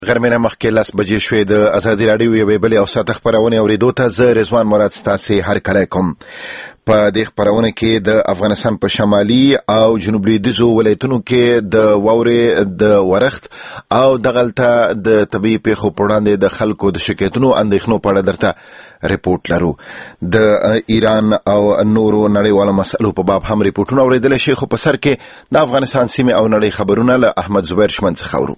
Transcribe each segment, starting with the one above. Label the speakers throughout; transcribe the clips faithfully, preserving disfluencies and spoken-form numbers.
Speaker 1: غرمه مخکې لس بجې شوې. د ازادي راډیو یوې بلې او ساته خپرونې اورېدو ته زه رضوان مراد ستاسې هرکلی کوم. په دې خپرونه کې د افغانستان په شمالي او جنوب لویدیځو ولایتونو کې د واورې د ورښت او دغلته د طبیعي پیښو په وړاندې د خلکو د شکایتونو اندېښنو په اړه درته ریپورت لرو. د ایران او نورو نړیوالو مسلو په باب هم ریپورتونه اورېدلی شي، خو په سر کې د افغانستان سیمې او نړۍ خبرونه له احمد زبیر شمن څخه اورو.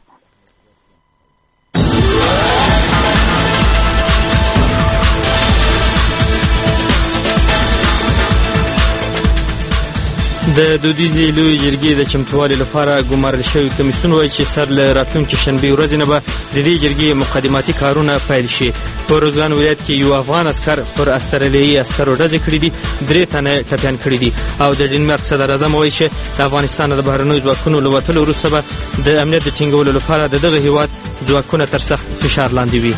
Speaker 2: د دودیزې لویې جرګې د چمتووالي لپاره ګمارل شوي کمیسیون وایي چې سر له راتلونکې شنبې ورځې نه به د دې جرګې مقدماتي کارونه پیل شي. په روزګان ولایت کې یو افغان عسکر پر استرالیایي عسکرو ډزې کړي دي، درې تنه ټپیان کړي دي. او د ډنمارک صدر اعظم وایي چې د افغانستان د بهرنیو ځواکونو له وتلو وروسته به د امنیت د ټینګولو لپاره د دغه هیواد ځواکونه تر سخت فشار لاندې وي.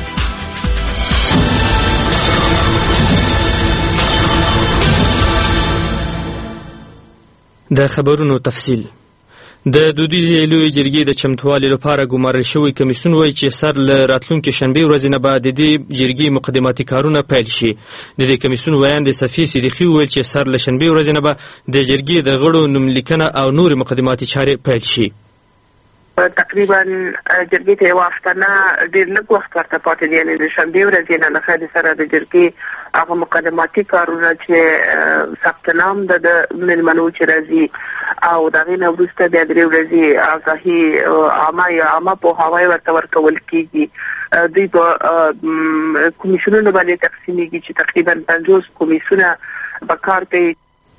Speaker 2: د خبرونو تفصیل. د دودیزې لویې جرګې د چمتووالي لپاره ګمارل شوی کمیسیون وایي چې سر له راتلونکې شنبې ورځې نه به د دې جرګې مقدماتي کارونه پیل شي. د دې کمیسیون ویاند صفیه صدیقي وویل چې سر له شنبې ورځې نه به د جرګې د غړو نوملیکنه او نورې مقدماتي چارې پیل شي.
Speaker 3: تقریبا جرګې ته یو هفته نه ډېر لږ وخت ورته پاتې دی، یعنې د شنبې ورځې نه له خیرې سره د جرګې هغه مقدماتي کارونه چې ثبت نام د مېلمنو چې راځي او د هغې نه وروسته بیا درې ورځې آګاهي عامه یا عامه پوهاوی ورته ورکول کېږي. دوی په کمیسیونونو باندې تقسیمېږي چې تقریبا پنځوس کمیسیونه به کار کوي.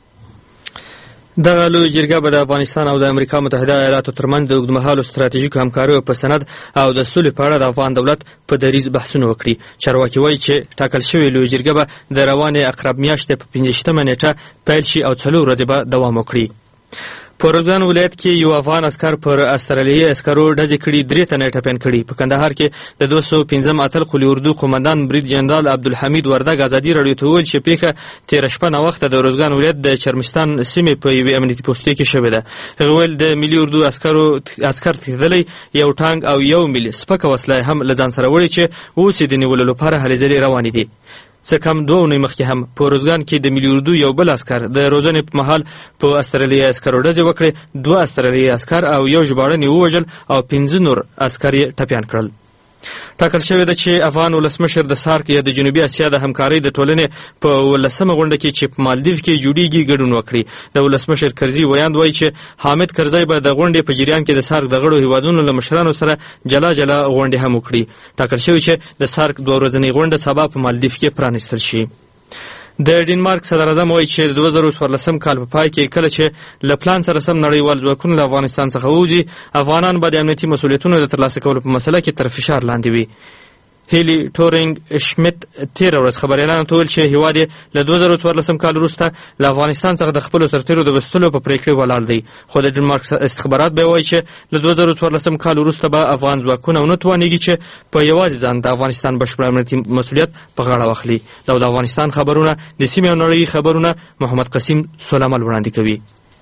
Speaker 2: دغه لویه جرګه به د افغانستان او د امریکا متحده ایالاتو ترمنځ د اوږدمهالو ستراتیژیکو همکاریو په سند او د سولې په اړه د افغان دولت په دریځ بحثونه وکړي. چارواکي وایي چې ټاکل شوې لویه جرګه به د روانې اقرب میاشتې په پنځه شپږمه نیټه پیل شي او څلور ورځې به دوام وکړي. په روزګان ولایت کې یو افغان عسکر پر استرالیایي عسکرو ډزې کړي، درې تنه ټپیان کړي. په کندهار کې د دوه سوه پنځم اتل قلي اردو قومندان برید جنرال عبدالحمید وردګ ازادي راډیو ته وویل چې پیښه تېره شپه ناوخته د روزګان ولایت د چرمستان سیمې په یوې امنیتي پوستې کې شوې ده. هغه ویل د ملي اردو عسکرو عسکر تښتېدلی یو ټانک او یو ملي سپکه وسله هم له ځان سره وړي چې اوس یې د نیولو لپاره هلې ځلې روانې دي. څه کم دوه اونۍ مخکې هم په روزګان کې د ملي اردو یو بل عسکر د روزنې په مهال په استرالیایي عسکرو ډزې وکړې، دوه استرالیایي عسکر او یو ژباړن یې ووژل او پنځه نور عسکر یې ټپیان کړل. ټاکل شوې ده چې افغان ولسمشر د سارک یا د جنوبي اسیا د همکارۍ د ټولنې په ولسمه غونډه کې چې په مالدیو کې جوړیږي ګډون وکړي. د ولسمشر کرزي ویاند وایي چې حامد کرزی به د غونډې په جریان کې د سارک د غړو هیوادونو له مشرانو سره جلا جلا غونډې هم وکړي. ټاکل شوی چې د سارک دوه ورځنۍ غونډه سبا په مالدیو کې پرانیستل شي. د ډنمارک صدر اعظم وایي چې د دوه زره څوارلسم کال په پای کې کله چې له پلان سره سم نړیوال ځواکونه له افغانستان څخه ووځي، افغانان به د امنیتي مسؤلیتونو د ترلاسه کولو په مسله کې تر فشار لاندې وي. هیلی ټورینګ شمیت تېره ورځ خبریالانو ته ویل چې هیواد یې له دوه زره څوارلسم کال وروسته له افغانستان څخه د خپلو سرتېرو د ویستلو په پرېکړې ولاړ دی. خو د ډنمارک استخبارات به وایي چې له دوه زره څوارلسم کال وروسته به افغان ځواکونه ونه توانېږي چې په یوازې ځان د افغانستان بشپړ امنیتي مسؤلیت په غاړه واخلي. دا د افغانستان خبرونه د سیمې او نړۍ خبرونه محمد قسیم سلیمان وړاندې کوي.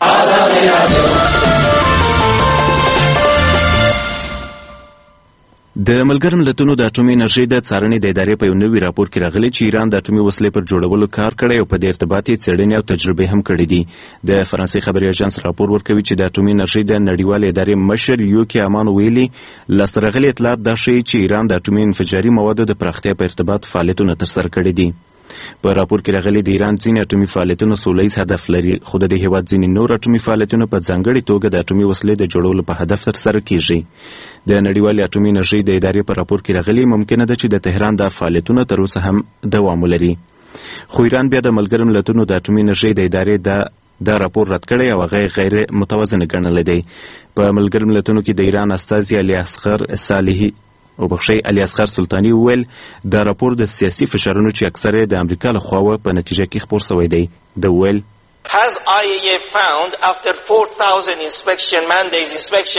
Speaker 4: د ملګرو ملتونو د اټومي انرژۍ د څارنې د ادارې په یو نوي راپور کې راغلي چې ایران د اټومي وسلې پر جوړولو کار کړی او په دې ارتباط یې څېړنې او تجربې هم کړې دي. د فرانسې خبري اژانس راپور ورکوي چې د اټومي انرژۍ د نړیوالې ادارې مشر یوکي امان ویلي لاسته راغلي اطلاعات دا ښیي چې ایران د اټومي انفجاري موادو د پراختیا په ارتباط فعالیتونه ترسره کړي دي. په راپور کې راغلي د ایران ځینې اټومي فعالیتونه سولیز هدف لري، خو د دې هیواد ځینې نور اټومي فعالیتونه په ځانګړې توګه د اټومي وسلې د جوړولو په هدف ترسره کیږي. د نړیوالې اټومي انرژۍ د ادارې په راپور کې راغلي ممکنه ده چې د تهران دا فعالیتونه تر اوسه هم دوام ولري. خو ایران بیا د ملګرو ملتونو د اټومي انرژۍ د ادارې د دا راپور رد کړی او هغه غیر متوازن ګڼلی دی. په ملګرو ملتونو کې د ایران استازي علي اصغر صالحي او بخشي علي اصغر سلطاني وویل دا راپور د سیاسي فشارونو چې اکثره د امریکا له خوا په نتیجه کې خپور شوی دی. د ویل
Speaker 5: Has I A E A found after four thousand inspection mandates inspection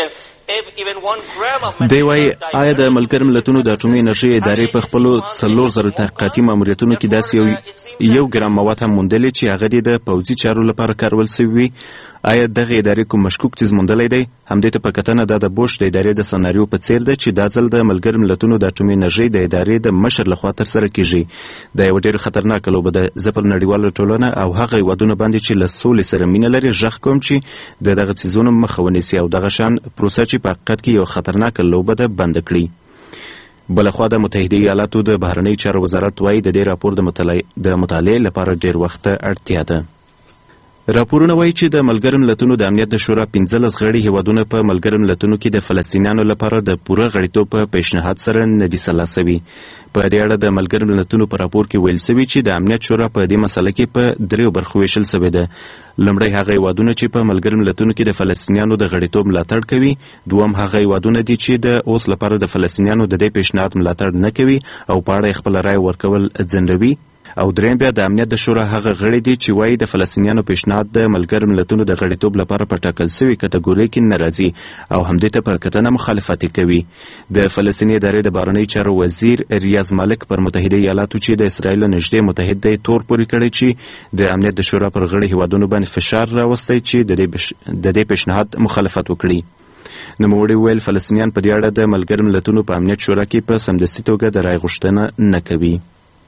Speaker 4: دی وايي آیا د ملګرو ملتونو د اټومي انرژي ادارې په خپلو څلور زره تحقیقاتي ماموریتونو کې داسې یو یو ګرام مواد هم موندلي چې هغه د پوځي چارو لپاره کارول شوي وي؟ آیا دغه ادارې کوم مشکوک څیز موندلی دی؟ همدې ته په کتنه دا د بوش د ادارې د سناریو په څیر ده چې دا ځل د ملګرو ملتونو د اټومي انرژي د ادارې د مشر لخوا ترسره کیږي. دا یوه ډېره خطرناکه لوبه ده. زه پر نړیواله ټولنه او هغه هیوادونه باندې چې له سولې سره مینه لري غږ کوم چې د دغه څیزونو مخه ونیسي او دغه شان پروسه چې په حقیقت کې یو خطرناکه لوبه ده بنده کړي. بلخوا د متحده ایالاتو د بهرنۍ چارو وزارت وایي د دې راپور د مطالعې لپاره ډېر وخت ته اړتیا ده. راپورونه وایي چې د ملګرو ملتونو د امنیت د شورا پنځلس غړي هیوادونه په ملګرو ملتونو کې د فلسطینیانو لپاره د پوره غړیتوب په پیشنهاد سره نه دي سلا سوي. په دې اړه د ملګرو ملتونو په راپور کې ویل سوي چې د امنیت شورا په دې مسله کې په دریو برخو ویشل سوی ده. لومړی هغه هیوادونه چې په ملګرو ملتونو کې د فلسطینیانو د غړیتوب ملاتړ کوي، دوم هغه هیوادونه دي چې د اوس لپاره د فلسطینیانو د دې پیشنهاد ملاتړ نه کوي او په اړه خپل رائے ورکول ځنډوي، او دریم بیا د امنیت د شورا هغه غړي دي چې وایي د فلسطینیانو پیشنهاد د ملګرو ملتونو د غړیتوب لپاره په ټاکل سوي کټګورۍ کې نه راځي او همدې ته په کتنه مخالفت کوي. د فلسطیني ادارې د بهرنۍ چارو وزیر ریاض مالک پر متحده ایالاتو چې د اسرایلو نږدې متحد دی تور پورې کړی چې د امنیت د شورا پر غړي هیوادونو باندې فشار راوستی چې د دې پیشنهاد مخالفت وکړي. نوموړي وویل فلسطینیان په دې اړه د ملګرو ملتونو په امنیت شورا کې په سمدستي توګه د رایې غوښتنه نه کوي.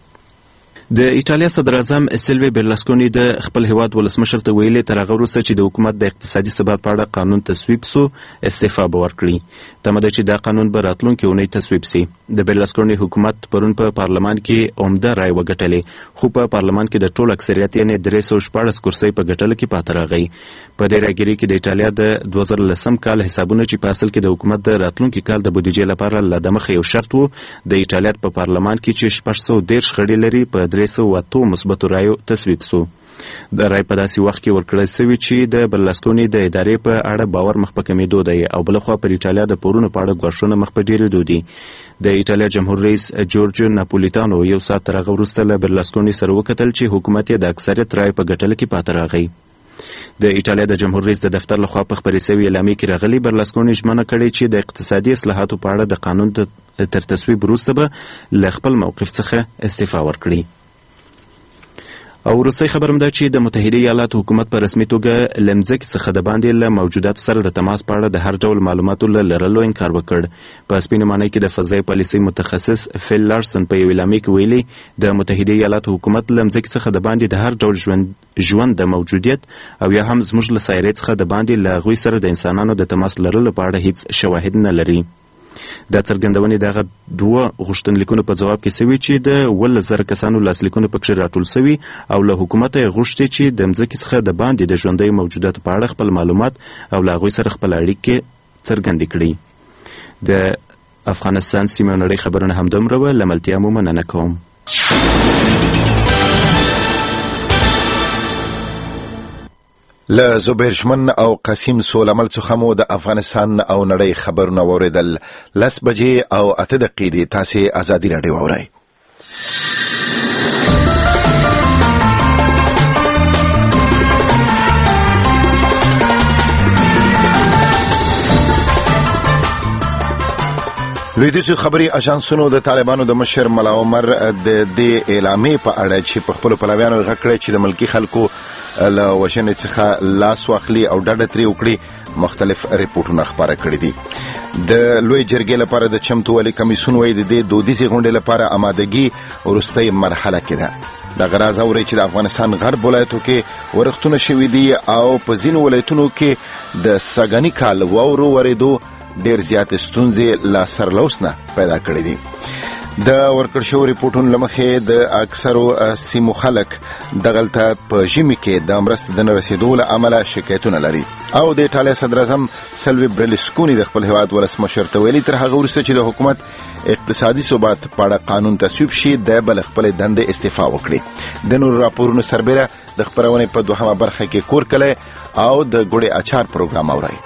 Speaker 4: د ایټالیا صدر اعظم سیلوی برلاسکونی د خپل هیواد ولسمشر ته ویلي تر هغه وروسته چې د حکومت د اقتصادي ثبات په اړه قانون تصویب سو استعفا به ورکړي. تمه ده چې دا قانون به راتلونکې اونۍ تصویب سي. د برلاسکونی حکومت پرون په پارلمان کې عمده رایې وګټلې، خو په پارلمان کې د ټول اکثریت یعنې درې سوه شپاړس کرسۍ په ګټلو کې پاته راغی. په دې راګیري کې د ایټالیا د دوه زره لسم کال حسابونه چې په اصل کې د حکومت د راتلونکي کال د بودیجې لپاره له دمخه یو شرط و، د ایټالیا په پارلمان کې چې شپږ سوه دېرش غړي لري په درې سوه اتو مثبتو رایو تصویب سو. د رای په داسې وخت کې ورکړل سوي چې د برلاسکونی د ادارې په اړه باور مخ په کمېدو دی او بلخوا پر ایټالیا د پورونو په اړه ګواښونه مخ په ډېرېدو دي. د ایټالیا جمهور رئیس جورج ناپولیتانو یو ساعت تر هغه وروسته له برلاسکونی سره وکتل چې حکومت یې د اکثریت رای په ګټلو کې پاته راغی. د ایټالیا د جمهور رئیس د دفتر لخوا په خپرې سوي اعلامیې کې راغلي برلاسکونی ژمنه کړې چې د اقتصادي اصلاحاتو په اړه د قانون تر تصویب وروسته به له خپل موقف څخه استعفا ورکړي. او وروستی خبر هم ده چې د متحده ایالاتو حکومت په رسمي توګه له مځکې څخه د باندې له موجوداتو سره د تماس په اړه د هر ډول معلوماتو له لرلو انکار وکړ. په سپینه معنی کې د فضایي پالیسۍ متخصص فیل لارسن په یو اعلامیې کې ویلي د متحده ایالاتو حکومت له مځکې څخه د باندې د هر ډول ژوند ژوند د موجودیت او یا هم زموږ له سایرې څخه د باندې له هغوی سره د انسانانو د تماس لرلو په اړه هیڅ شواهد نه لري. دا څرګندونې دغه دوه غوښتنلیکونو په جواب کې سوي چې د اوولس زره کسانو لاسلیکونه پکښې راټول سوي او له حکومته یې غوښتي چې د مځکې څخه د باندې د ژوندیو موجوداتو په اړه خپل معلومات او له هغوی سره خپل اړیکې څرګندې کړي. د افغانستان سیمه او نړۍ خبرونه همدومره وه. له ملتیا مو مننه کوم.
Speaker 1: له زبیر شمن او قسیم سولمل څخه مو د افغانستان او نړۍ خبرونه واوریدل. لس بجې او اته دقیقې دي. تاسې ازادي راډیو اورئ. لویدیځو خبري اژانسونو د طالبانو د مشر ملا عمر د دې اعلامیې په اړه چې په خپلو پلویانو غږ کړی چې د ملکي خلکو له وژنې څخه لاس واخلي او ډډه ترې وکړي مختلف ریپورټونه خپاره کړي دي. د لوی جرګې لپاره د چمتووالي کمیسیون وایي د دې دودیزې غونډې لپاره آمادګي وروستۍ مرحله کې ده. دغه راز اورئ چې د افغانستان غرب ولایتو کې ورښتونه شوي دي او په ځینو ولایتونو کې د سږني کال واورو ورېدو ډېر زیاتې ستونزې لا سرلوس نه پیدا کړې دي. د ورکړ شوو ریپورټونو له مخې د اکثرو سیمو خلک دغلته په ژمي کې د مرستې د نه رسېدو له امله شکایتونه لري او د ایټالیا صدر اعظم سلوی برلسکونی د خپل هیواد ولسمشر ته ویلي تر هغه وروسته چې د حکومت اقتصادي ثبات په اړه قانون تصویب شي د به له خپلې دندې استعفا وکړي. د نورو راپورونو سربیره د خپرونې په دوهمه برخه کې کور کلی او د ګوړې اچار پروګرام اورئ.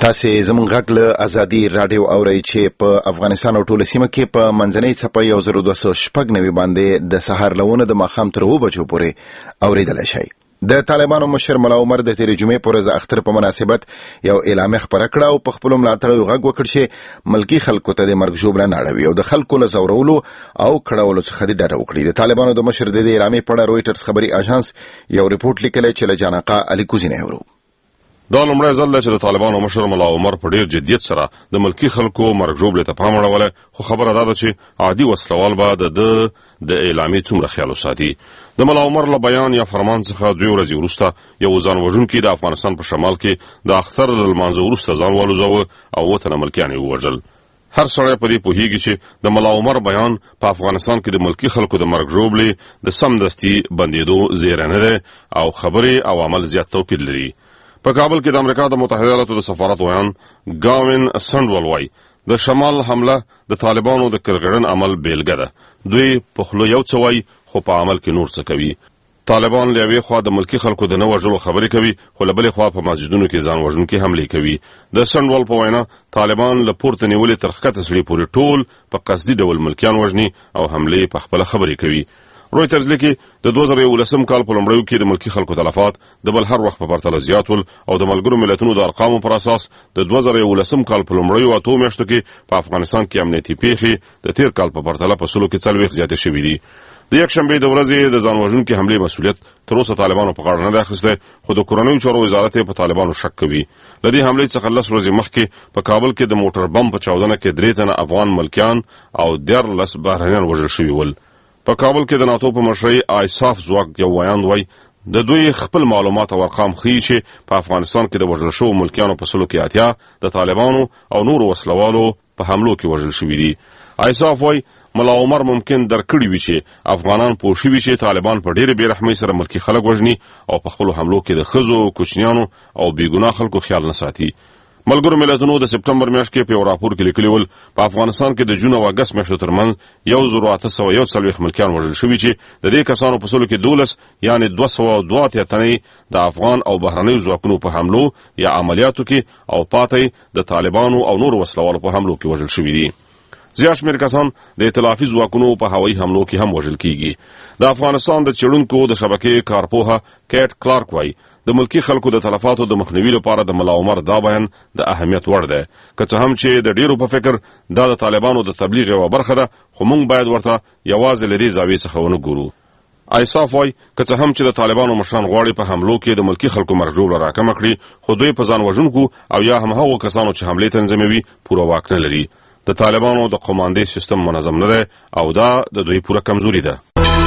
Speaker 1: تاسې زموږ غږ له ازادي راډیو اورئ چې په افغانستان او ټوله سیمه کې په منځنۍ څپه یو زر دوه سوه شپږ نوي باندې د سهار له اووه د ماښام تر اووه بجو پورې اورېدلی شئ. د طالبانو مشر ملا عمر د تېرې جمعې په ورځ د اختر په مناسبت یو اعلامیه خپره کړه او په خپلو ملاتړیو غږ وکړ چې ملکي خلکو ته د مرګ ژوبله نه اړوي او د خلکو له ځورولو او کړولو څخه دې ډډه وکړي. د طالبانو د مشر د دې اعلامیې په اړه رویټرز خبري اژانس یو رپورټ لیکلی چې له جانقا علي کوزي نه اورو.
Speaker 5: دا لومړی ځل دی چې د طالبانو مشر ملا عمر په ډېر جدیت سره د ملکي خلکو مرګ ژوبلې ته پام اړولی، خو خبره دا ده چې عادي وسلوال به د ده د اعلامیې څومره خیال وساتي. د ملا عمر له بیان یا فرمان څخه دوې ورځې وروسته یو ځان وژونکي د افغانستان په شمال کې د اختر له لمانځه وروسته ځان والوځاوه او اووه تنه ملکیان یې ووژل. هر سړی په دې پوهیږي چې د ملا عمر بیان په افغانستان کې د ملکي خلکو د مرګ ژوبلې د سمدستي بندېدو زیری نه دی او خبرې او عمل زیات توپیر لري. په کابل کې د امریکا د متحده ایالاتو د سفارت ویان ګاوین سنډول وایي د شمال حمله د طالبانو د کرغړن عمل بیلګه ده. دوی په خوله یو څه وایي خو په عمل کې نور څه کوي. طالبان له یوې خوا د ملکي خلکو د نه وژلو خبرې کوي خو له بلې خوا په مسجدونو کې ځان وژونکي حملې کوي. د سنډول په وینا طالبان له پورته نیولې تر ښکته سړي پورې ټول په قصدي ډول ملکیان وژني او حملې په خپله خبرې کوي. رویټرز لیکي د دوه زره یولسم کال په لومړیو کې د ملکي خلکو تلفات د بل هر وخت په پرتله زیات ول او د ملګرو ملتونو د ارقامو پر اساس د دوه زره یولسم کال په لومړیو اتو میاشتو کې په افغانستان کې امنیتي پیښې د تیر کال په پرتله په سلو کې څلوېښت زیاتې شوي دي. د یکشنبې د ورځې د ځان وژونکي حملې مسؤلیت تر اوسه طالبانو په غاړه نه دی اخیستی، خو د کورنیو چارو وزارت یې په طالبانو شک کوي. له دې حملې څخه لس ورځې مخکې په کابل کې د موټر بم په چاودنه کې درې تنه افغان ملکیان او دیارلس بهرنیان وژل شوي ول. په کابل کې د ناتو په مشرۍ آیساف ځواک یو ویاند وایي د دوی خپل معلومات او ارقام ښیي چې په افغانستان کې د وژل شوو ملکیانو په سلو کې اتیا د طالبانو او نورو وسلوالو په حملو کې وژل شوي دي. آیساف وایي ملا عمر ممکن درکړي وي چې افغانان پوه شوي چې طالبان په ډېرې بېرحمۍ سره ملکي خلک وژني او په خپلو حملو کې د ښځو، کوچنیانو او بېګناه خلکو خیال نه ساتي. ملګرو ملتونو د سپټمبر میاشت کې په یو راپور کې لیکلي ول په افغانستان کې د جون او اګست میاشتو ترمنځ یو زر اته سوه یو څلوېښت ملکیان وژل شوي چې د دې کسانو په سلو کې دولس یعنې دوه سوه دوه اتیا تنې د افغان او بهرنیو ځواکونو په حملو یا عملیاتو کې او پاتې د طالبانو او نورو وسلوالو په حملو کې وژل شوي دي. زیات شمېر کسان د ائتلافي ځواکونو په هوایي حملو کې هم وژل کیږي. د افغانستان د څېړونکو د شبکې کارپوهه کیټ کلارک وایي د ملکي خلکو د تلفاتو د مخنیوي لپاره د ملا عمر دا بیان د اهمیت وړ دی، که څه هم چې د ډیرو په فکر دا د طالبانو د تبلیغ یوه برخه ده، خو موږ باید ورته یوازې له دې زاویې څخه ونه ګورو. آیساف وایي که څه هم چې د طالبانو مشران غواړي په حملو کې د ملکي خلکو مرګ ژوبله راکمه کړي، خو دوی په ځان وژونکو او یا هم هغو کسانو چې حملې تنظیموي پوره واک نه لري. د طالبانو د قماندې سیستم منظم نه دی او دا د دوی پوره کمزوري ده.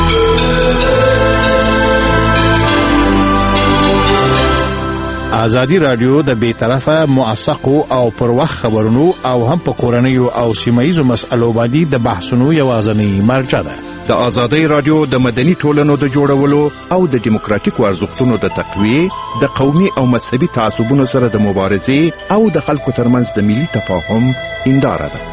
Speaker 6: ازادي رادیو د بې طرفه موثقو او پر وخت خبرونو او هم په کورنیو او سیمایي مسألو باندې د بحثونو یوازینی مرجع ده.
Speaker 7: د ازادي رادیو د مدني ټولنو د جوړولو او د دیموکراتیکو ارزښتونو د تقویې، د قومي او مذهبي تعصبونو سره د مبارزې او د خلکو ترمنځ د ملي تفاهم هنداره ده.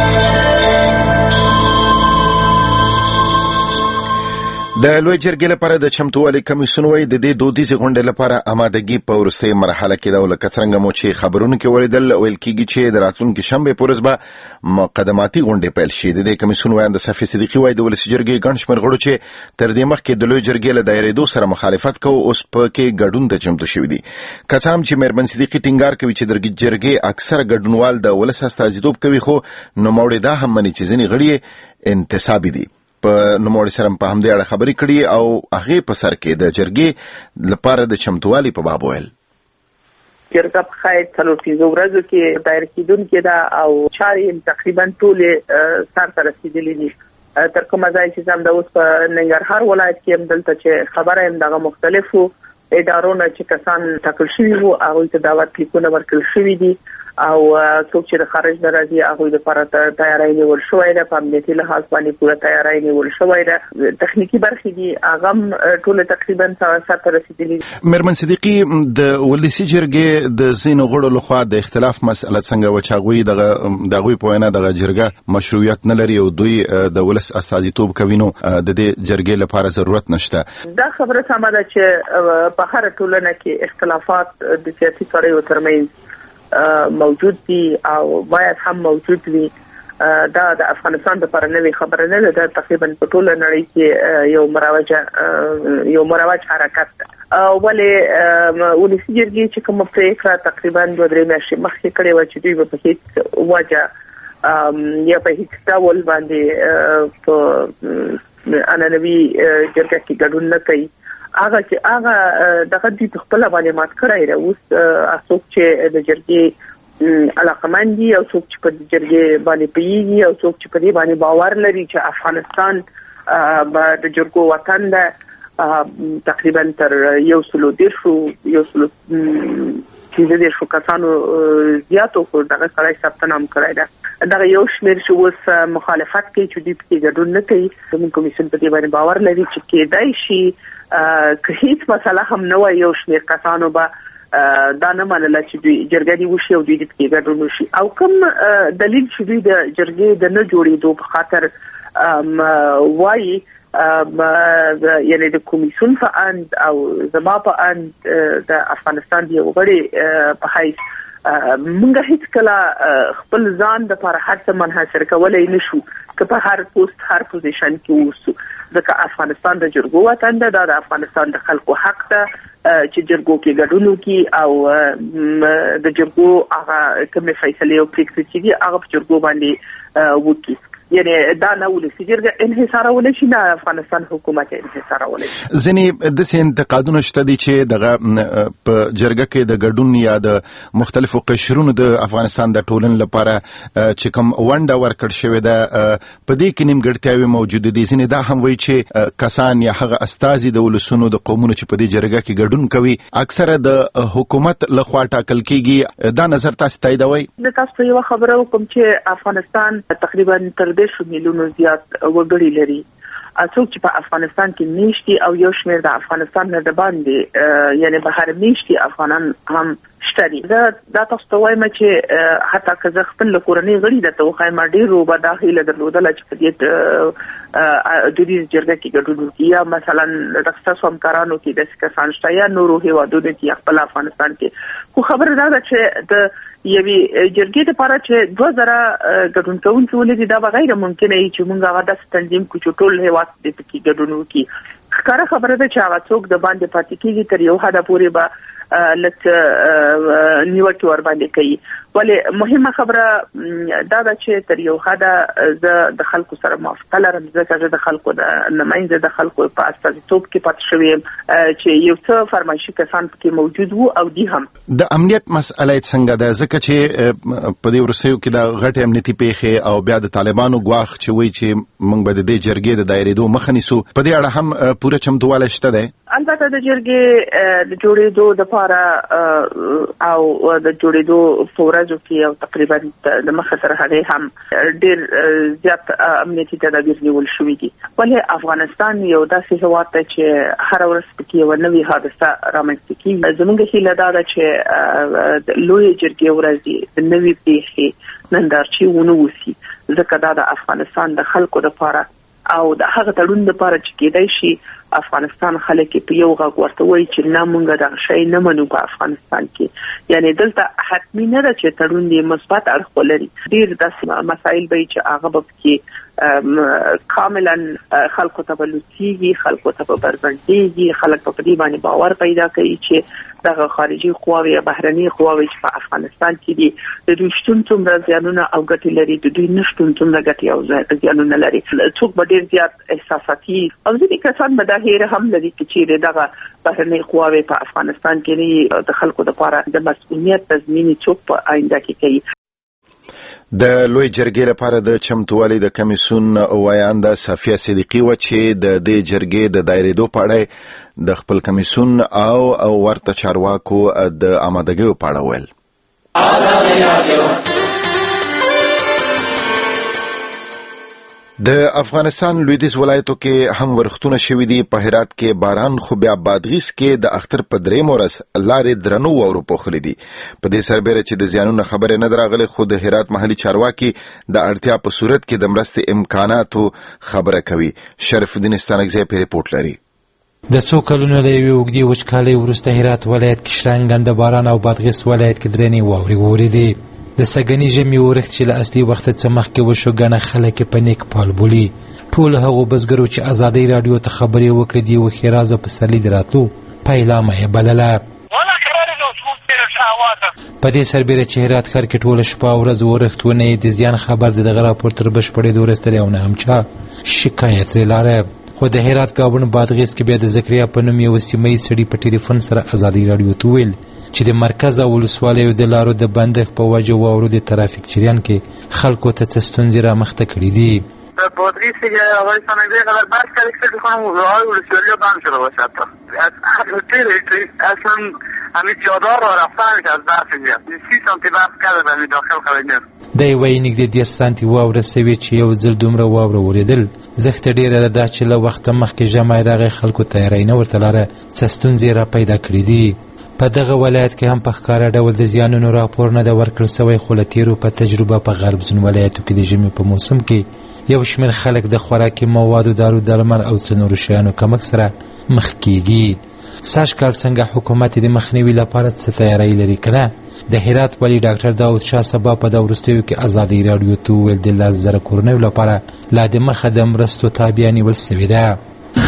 Speaker 1: د لوی جرګې لپاره د چمتووالي کمیسیون وايي د دې دودیزې غونډې لپاره آمادګي په وروستۍ مرحله کې ده او لکه څرنګه مو چې خبرونو کې اورېدل ویل کېږي چې د راتلونکي شنبې په ورځ به مقدماتي غونډې پیل شي. د دې کمیسیون ویاند صفي صدیقي وايي د ولسي جرګې ګڼ شمېر غړو چې تر دې مخکې د لوی جرګې له دایرېدو سره مخالفت کوي اوس پکې ګډون ته چمتو شوي دي. که څه هم چې مېرمن صدیقي ټینګار کوي چې د جرګې اکثره ګډونوال د ولس استازیتوب کوي، خو نوموړی دا هم مني چې ځینې غړي انتصابي دي. په نوموړي سره په همدې اړه خبرې کړي او هغې په سر کې د جرګې لپاره د چمتووالي په باب ویل.
Speaker 3: جرګه په خیر څلور پنځه ورځو کې دایر کېدونکې ده او چارې تقریبا ټولې سر ته رسېدلې دي. تر کومه ځای چې زم د اوس په ننګرهار ولایت کې هم دلته چې خبره هم دغه مختلفو ادارو نه چې کسان ټاکل شوي وو هغوی ته دعوت لیکونه ورکړل شوي دي او څوک چې د خارج نه راځي هغوی لپاره تیاری نیول شوی ده، په امنیتي لحاظ باندې پوره تیاری نیول شوی ده. تخنیکي برخې دي هغه هم ټوله تقریبا سرته رسېدلي دي.
Speaker 1: مېرمن صدیقي د ولسي جرګې د ځینو غړو لخوا د اختلاف مسأله څنګه وه چې هغوی دغه د هغوی په وینا دغه جرګه مشروعیت نه لري او دوی د ولس استازیتوب کوي، نو د دې جرګې لپاره ضرورت نشته.
Speaker 3: دا خبره سمه ده چې په هره ټولنه کې اختلافات د سیاسي کړیو ترمنځ موجود دي او باید هم موجود وي. دا د افغانستان د پرنوي خبره نه ده، تقریبا په ټوله نړۍ کې یو مروج یو مروج حرکت ده. ولې ولسی جرګې چې کوم پریکړه تقریبا دوه درې میاشتې مخکې کړې و چې دوی په هیڅ وجه یا په هیڅ ډول باندې په انانوي جرګه کې ګډون نه کوي، هغه چې هغه دغه د خپل باندې مات کړی دی. اوس څوک چې د جرګې علاقمند دي او څوک چې په جرګې باندې پیږي او څوک چې په دې باندې باور لري چې افغانستان د جرګو وطن ده، تقریبا تر یو سلو دیرشو یو سلو پنځه دیرشو کسانو زیاتو خو دغه سړی ثبت نام کړی ده. دغه یو شمېر چې اوس مخالفت کوي چې دوی پکې ګډون نه کوي، زموږ کمیسیون په دې باندې باور لري چې کېدای شي که هیڅ مسله هم نه وای یو شمېر کسانو به دا نه منله چې دوی جرګه دې وشي او دوی دې پکې ګډون وشي. او کوم دلیل چې دوی د جرګې د نه جوړېدو په خاطر وایي، یعنی د کمیسیون په اند او زما په اند د افغانستان د یو غړي په حیث موږ هیڅ کله خپل ځان د لپاره هر څه منحصر کولای نشو که په هر پوسټ هر پوزیشن کې اوسو، ځکه افغانستان د جرګو وطن ده، دا د افغانستان د خلکو حق ده چې جرګو کې ګډون وکړي او د جرګو هغه کومې فیصلې او پریکړې چې دي هغه په جرګو باندې وکړي. یعنی دا نه ولسی جرګه انحصارول شي، نه افغانستان حکومت انحصارول شي.
Speaker 1: ځینې د سین انتقادونه شته دي چې دغه په جرګه کې د ګډون یا د مختلفو قشرونو د افغانستان د ټولنې لپاره چې کوم ونډه ورکړل شوې ده په دې کې نیمګړتیاوې موجود دي. ځینې دا هم وایي چې کسان یا هغه استازي د ولسونو د قومونو چې په دې جرګه کې ګډون کوي اکثره د حکومت لخوا ټاکل کیږي. دا نظر تاسو تاییدوي؟
Speaker 3: د تاسو یو خبره وکم چې افغانستان تقریبا تر دیرشو میلیونو زیات وګړي لري. څوک چې په افغانستان کې میشتي او یو شمېر د افغانستان نه د باندې یعنی بهر میشتي افغانان هم شته دي. دا تاسو ته وایم چې حتی که زه خپل کورنۍ غړي درته وښایم ډېرو به دا هیله درلودله چې په دې دودیز جرګه کې ګډون وکړي، یا مثلا ستاسو همکارانو کې داسې کسان شته یا نورو هېوادونو کې خپل افغانستان کې. خو خبره دا ده چې د یوې جرګې لپاره چې دوه زره ګډون کوونکي ولري دا به غیر ممکنه وي چې موږ هغه داسې تنظیم کړو چې ټول هېواد دې پکې ګډون وکړي. ښکاره خبره ده چې هغه څوک د باندې پاتې کېږي تر یو حده پورې به لکه نیوکې ور باندې کوي. ولې مهمه خبره دا ده چې تر یو حده زه د خلکو سره موافقه لرم، ځکه زه د خلکو د نماینده د خلکو په استازیتوب کې پاتې شوی یم چې یو څه فرمایشي کسان پکې موجود وو او دي هم.
Speaker 1: د امنیت مسئله څنګه ده؟ ځکه چې په دې وروستیو کې د غټې امنیتي پیښې او بیا د طالبانو ګواښ چې وایي چې موږ به د دې جرګې د دایرېدو مخه نیسو، په دې اړه هم پوره چمتووالی شته دی؟
Speaker 3: البته د جرګې د جوړېدو لپاره او د جوړېدو په ورځو کې او تقریبا د مخه تر هغې هم ډېر زیات امنیتي تدابیر نیول شوي دي. ولې افغانستان یو داسې هېواد دی چې هره ورځ پکې یوه نوې حادثه رامنځته کېږي. زموږ هیله دا ده چې د لویې جرګې ورځې د نوې پیښې نندارچې ونه وسي، ځکه دا د افغانستان د خلکو لپاره او د هغه تړون لپاره چې کېدای شي افغانستان خلک په یو غږ ورته وایي چې نه مونږ دغه شی نه منو په افغانستان کې. یعنی دلته حتمي نه ده چې تړون یې مثبت اړخ ولري، ډېر داسې مسایل به چې هغه به پکې کاملا خلکو ته به لوڅېږي، خلکو ته به بربنډېږي، خلک به په دې باندې باور پیدا کوي چې دغه خارجي قواوې یا بهرني قواوې چې په افغانستان کې دي د دوی شتون څومره زیانونه او ګټې لري، د دوی نه شتون څومره ګټې او زیانونه لري. څوک به ډېر زیات احساساتي او ځینې کسان به دا هیره هم لري چې چیرې دغه بهرنۍ قواوې په افغانستان کې د خلکو لپاره د مسؤلیت تضمین څوک په آینده کې کوي.
Speaker 1: د لوی جرګې لپاره د چمتووالي د کمیسیون وایانده صفیه صدیقي و چې د دې جرګې د دایرېدو په اړه د خپل کمیسیون او ورته چارواکو د آمادګیو په اړه ویل. د افغانستان لویدیځ ولایتو کې هم ورښتونه شوي دي. په هرات کې باران، خو بیا بادغیس کې د اختر په درېیم ورځ لارې درنو واورو پوښلي دي. په دې سربیره چې د زیانونو خبرې نه دراغلي، خو د هرات محلي چارواکي د اړتیا په صورت کې د مرستې امکاناتو خبره کوي. شرف الدین ستانکزی په ریپورت لري.
Speaker 8: د څو کلونو له یوې اوږدې وچکالۍ وروسته هرات ولایت کې شرنګن د باران او بادغیس ولایت کې درنې واورې وورېدې. د سږني ژمي اورښت چې له اصلي وخته څه مخکې وشو ګڼه خلک یې په نیک پال بولي. ټول هغو بزګرو چې ازادۍ راډیو ته خبرې وکړې د یوه ښېرازه پسرلي د راتلو پیلامه یې بلله. په دې سربیره چې هرات ښار کې ټوله شپه او ورځ اورښت ونه د زیان خبر د دغه راپور تر بشپړېدو وروسته او نه هم چا شکایت ترې لاره. خو د هرات ګاونډ بادغیس کې بیا د زکریا په نوم یو سیمه ییز سړي په ټلیفون سره ازادۍ راډیو ته وویل چې د مرکز او ولسوالیو د لارو د بندښت په وجه واورو د ترافیک جریان کې خلکو ته څه ستونزې رامخته کړي دي.
Speaker 9: بادغیس دیگه آقای سانگزی قدر بس کرد که بخوام راهای ولسوالی رو بند شده باشه. حتی از اصلا همین جادار را رفتن که از برف میاد سی سانتی برف کرده به همین داخل خریدن.
Speaker 8: دی وایي نږدې دېرش سانتي واوره سوې چې یو ځل دومره واوره ورېدل زښته ډېره ده چې له وخته مخکې ژمی راغی خلکو تیاری نه ورته لاره څه ستونزې را پیدا کړي دي. په دغه ولایت کې هم په ښکاره ډول د زیانونو راپور نه ده ورکړل سوی خو له تېرو په تجربه په غرب ځینو ولایتو کې د ژمي په موسم کې یو شمېر خلک د خوراکي موادو دارو درمل او څه نورو شیانو کمک سره مخ کېږي. سږ کال څنګه حکومت د مخنیوي لپاره څه تیاری لري که نه؟ د هرات والي ډاکټر داود شاه سبا په دا وروستیو کې ازادۍ راډیو ته وویل د لس زره کورنیو لپاره لا د مخه د مرستو تابیا نیول سوې ده.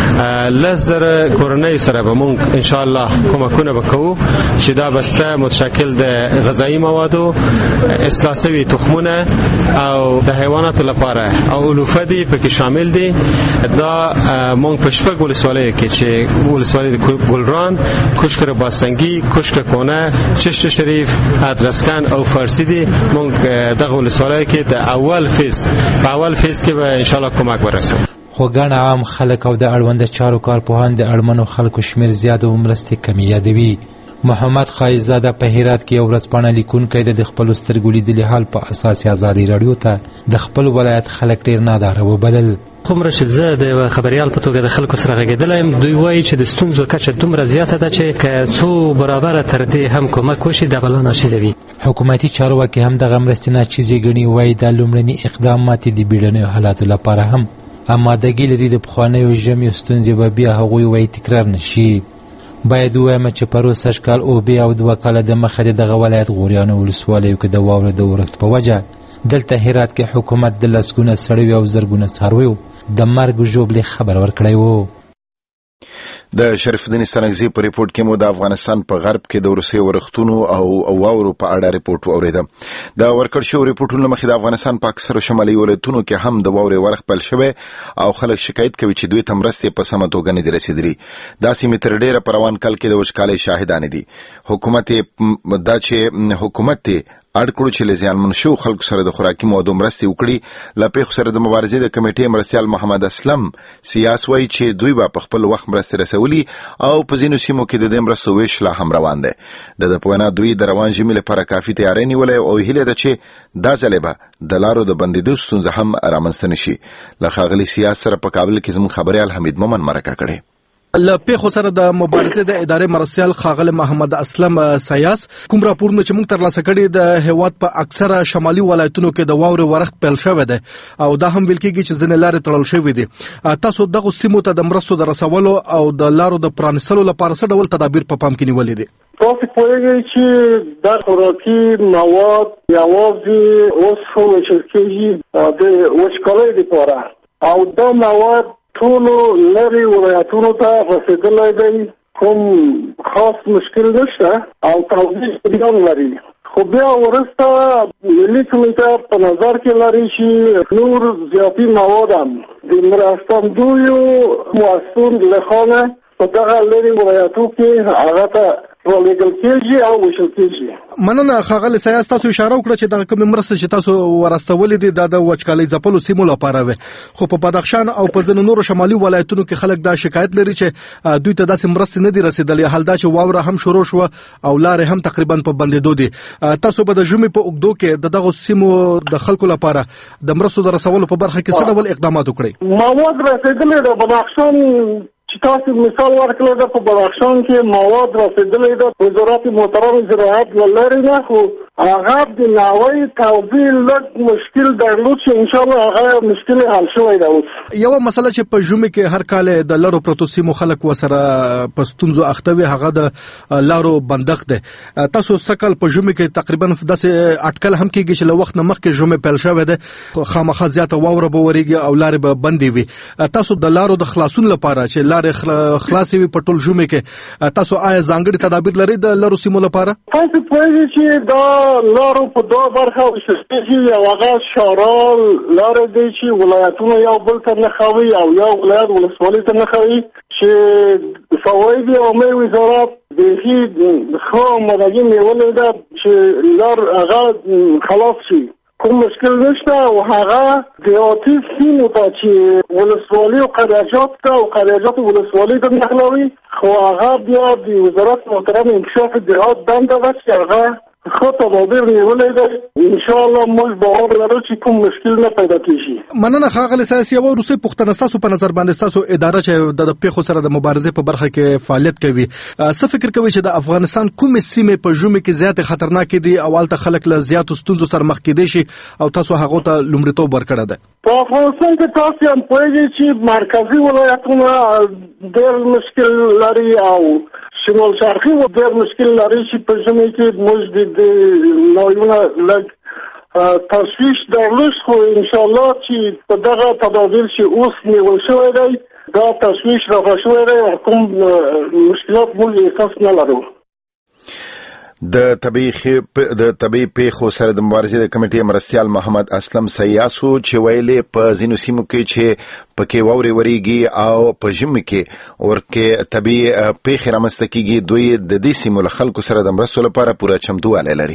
Speaker 10: لس زره کورنۍ سره به مونږ انشاءالله کمکونه به کوو چې دا بسته متشکل د غذایي موادو، اصلاح سوي تخمونه او د حیواناتو لپاره او علوفه دي پکې شامل دي. دا مونږ په شپږ ولسوالیو کې چې ولسوالۍ د ګلران، کوشک رباسنګي، کوشک کونه، چشت شریف، ادرسکن او فارسی دي. مونږ دغه ولسوالیو کې د اول فیز په اول فیز کې به انشاءالله کمک ورسوو.
Speaker 8: خو ګڼ عام خلک او د اړونده چارو کارپوهان د اړمنو خلکو شمېر زیات او مرستې کمې یادوي. محمد قایزاده په هرات کې یو ورځپاڼه لیکونکی د خپلو سترګو لیدلي حال په اساس ازادۍ راډیو ته د خپل ولایت خلک ډېر ناداره وبلل.
Speaker 2: کومره چې زه د یوه خبریال په توګه د خلکو سره غږېدلی یم، دوی وایي چې د ستونزو کچه دومره زیاته ده چې که څو برابره تر دې هم کمک وشي دا به لا ناچیزه وي.
Speaker 8: حکومتي چارواکي هم دغه مرستې ناچیزې ګڼي. وایي دا لومړني اقدامات د بیړنیو حالاتو لپاره هم امادګي لري. د پخوانیو ژمیو ستونزې به بیا هغوی وایي تکرار نشي. باید ووایم چې پرو سږ کال اوبې او دوه کاله د مخه د دغه ولایت غوریانو ولسوالیو کې د واورې د اورښت په وجه دلته هرات کې حکومت د لسګونه سړیو او زرګونه څارویو د مرګ ژوبلې خبر ورکړی و.
Speaker 1: د شریف الدین ستانکزي په ریپورت کې مو د افغانستان په غرب کې د وروستیو ورښتونو او واورو په اړه ریپورت واوریده. د ورکړ شویو ریپورتونو مخې د افغانستان په اکثرو شمالي ولایتونو کې هم د واورې ورښت پیل شوی او خلک شکایت کوي چې دوی ته مرستې په سمه توګه نه دي رسېدلي. دا سیمې تر ډېره په روان کال کې د وچکالۍ شاهدانې دي. حکومت دا چې حکومت اړ کړو چې له زیانمن شوو خلکو سره د خوراکي موادو مرستې وکړي. له پیښو سره د مبارزې د کمیټې مرستیال محمد اسلم سیاس وایي چې دوی به په خپل وخت مرستې رسولي او په ځینو سیمو کې د دې مرستو ویش لا هم روان دی. د ده په وینا دوی د روان ژمي لپاره کافي تیاری نیولی او هیله ده چې دا ځلې به د لارو د بندېدو ستونزه هم رامنځته نه شي. له ښاغلي سیاس سره په کابل کې زموږ خبریال حمید مومن مرکه کړې.
Speaker 11: له پیښو سره د مبارزې د ادارې مرستیال ښاغلی محمد اسلم سیاس کوم راپورونه چې موږ ترلاسه کړي د هیواد په اکثره شمالي ولایتونو کې د واورې ورښت پیل شوی دی او دا هم ویل کېږي چې ځینې لارې تړل شوې دي. تاسو دغو سیمو ته د مرستو د رسولو او د لارو د پرانیستلو لپاره څه ډول تدابیر په پام کې نیولي دي؟
Speaker 12: تاسو پوهیږئ چې دا خوراکي مواد یوازې اوس خو ویشل کېږي د وچکالۍ لپاره او دا مواد ټولو لرې ولایتونو ته رسېدلی دی. کوم خاص مشکل نشته او توضیح جریان لري. خو بیا وروسته ملي کمیټه په نظر کې لري چې نور زیاتي مواد هم د مرستندویو مؤسسو له خوا په دغه لرې ولایتو کې هغه ته ورلېږل کېږي او ویشل کېږي.
Speaker 11: مننه ښاغلی سیاس، تاسو اشاره وکړه چې دغه کومې مرستې چې تاسو ورستولې دي دا د وچکالۍ ځپلو سیمو لپاره وي، خو په بدخشان او په ځینو نورو شمالي ولایتونو کې خلک دا شکایت لري چې دوی ته داسې مرستې نه دي رسېدلې، حال دا چې واوره هم شروع شوه او لارې هم تقریبا په بندېدو دي. تاسو به د ژمي په اوږدو کې د دغو سیمو د خلکو لپاره د مرستو د رسولو په برخه کې څه ډول اقدامات وکړئ؟
Speaker 12: مواد رسېدلې د بدخشان چې تاسو مثال ورکړل د په بدخشان کې مواد رسېدلې د وزارت محترم زراعت ولري نه، خو هغه د ناوی توضیح لږ مشکل درلود چې انشاءالله هغه مشکل حل شوی دی.
Speaker 11: یو مسله چې په ژمي کې هر کال د لارو پروتو سیمو خلک وسره په ستونزو اخته وي هغه د لارو بندښت دی. تاسو سکل په ژمي کې تقریبا داسې اټکل هم کېږي چې له وخت نه مخکې ژمي پیل شوی دی خامخا زیاته واوره به ورېږي او لارې به بندې وي. تاسو د لارو د خلاصون لپاره چې لارې خلاصې وي په ټول ژمي کې تاسو آیا ځانګړي تدابیر لرئ د لارو سیمو لپاره؟
Speaker 12: تاسو پوهېږئ چې دا لارو په دوه برخه ویشل کېږي. یو هغه شارال لارې دی چې ولایتونه یو بل ته نښلوي او یو ولایت ولسوالۍ ته نښلوي چې فواید عامه وزارت بیخي ښه آمادګي نیولې ده چې لار هغه خلاص شي، کوم مشکل نشته. او هغه دیاتي سیمو ته چې ولسوالۍ او قریاجات ته او قریاجات ولسوالۍ ته نښلوي خو هغه بیا د وزارت محترم انکشاف دیهات دنده ده چې هغه خو تدابیر نیولې ده. انشاءالله موږ باور لرو چې کوم مشکل نه پیدا کیږي.
Speaker 11: مننه ښاغلی سیاسي او روسي پښتنه ستاسو په نظر باندې ستاسو اداره چې د پیښو سره د مبارزې په برخه کې فعالیت کوي څه فکر کوي چې د افغانستان کومې سیمې په ژمي کې زیات خطرناکې دي او هلته خلک له زیاتو ستونزو سره مخ کېدی شي او تاسو هغو ته لومړیتوب ورکړی دی؟
Speaker 12: په افغانستان کې تاسو هم پوهېږئ چې مرکزي ولایتونه ډېر مشکل لري او شمال شرقي و ډېر مشکل لري چې په ژمي کې موږ د نایونه لږ تشویش درلود خو انشاءالله چې په دغه تدابیر چې اوس نیول شوی دی دا تشویش رفع شوی دی او کوم مشکلات موږ احساس نه لرو.
Speaker 1: د طبيعي د طبيعي پیښو سره د مبارزې د کمیټې مرستیال محمد اسلم سیاسو چې ویلې په ځینو سیمو کې چې پکې واورې ورېږي او په ژمي کې ورکه طبيعي پیښې رامنځته کېږي دوی د دې سیمو له خلکو سره د مرستو لپاره پوره چمتووالی لري.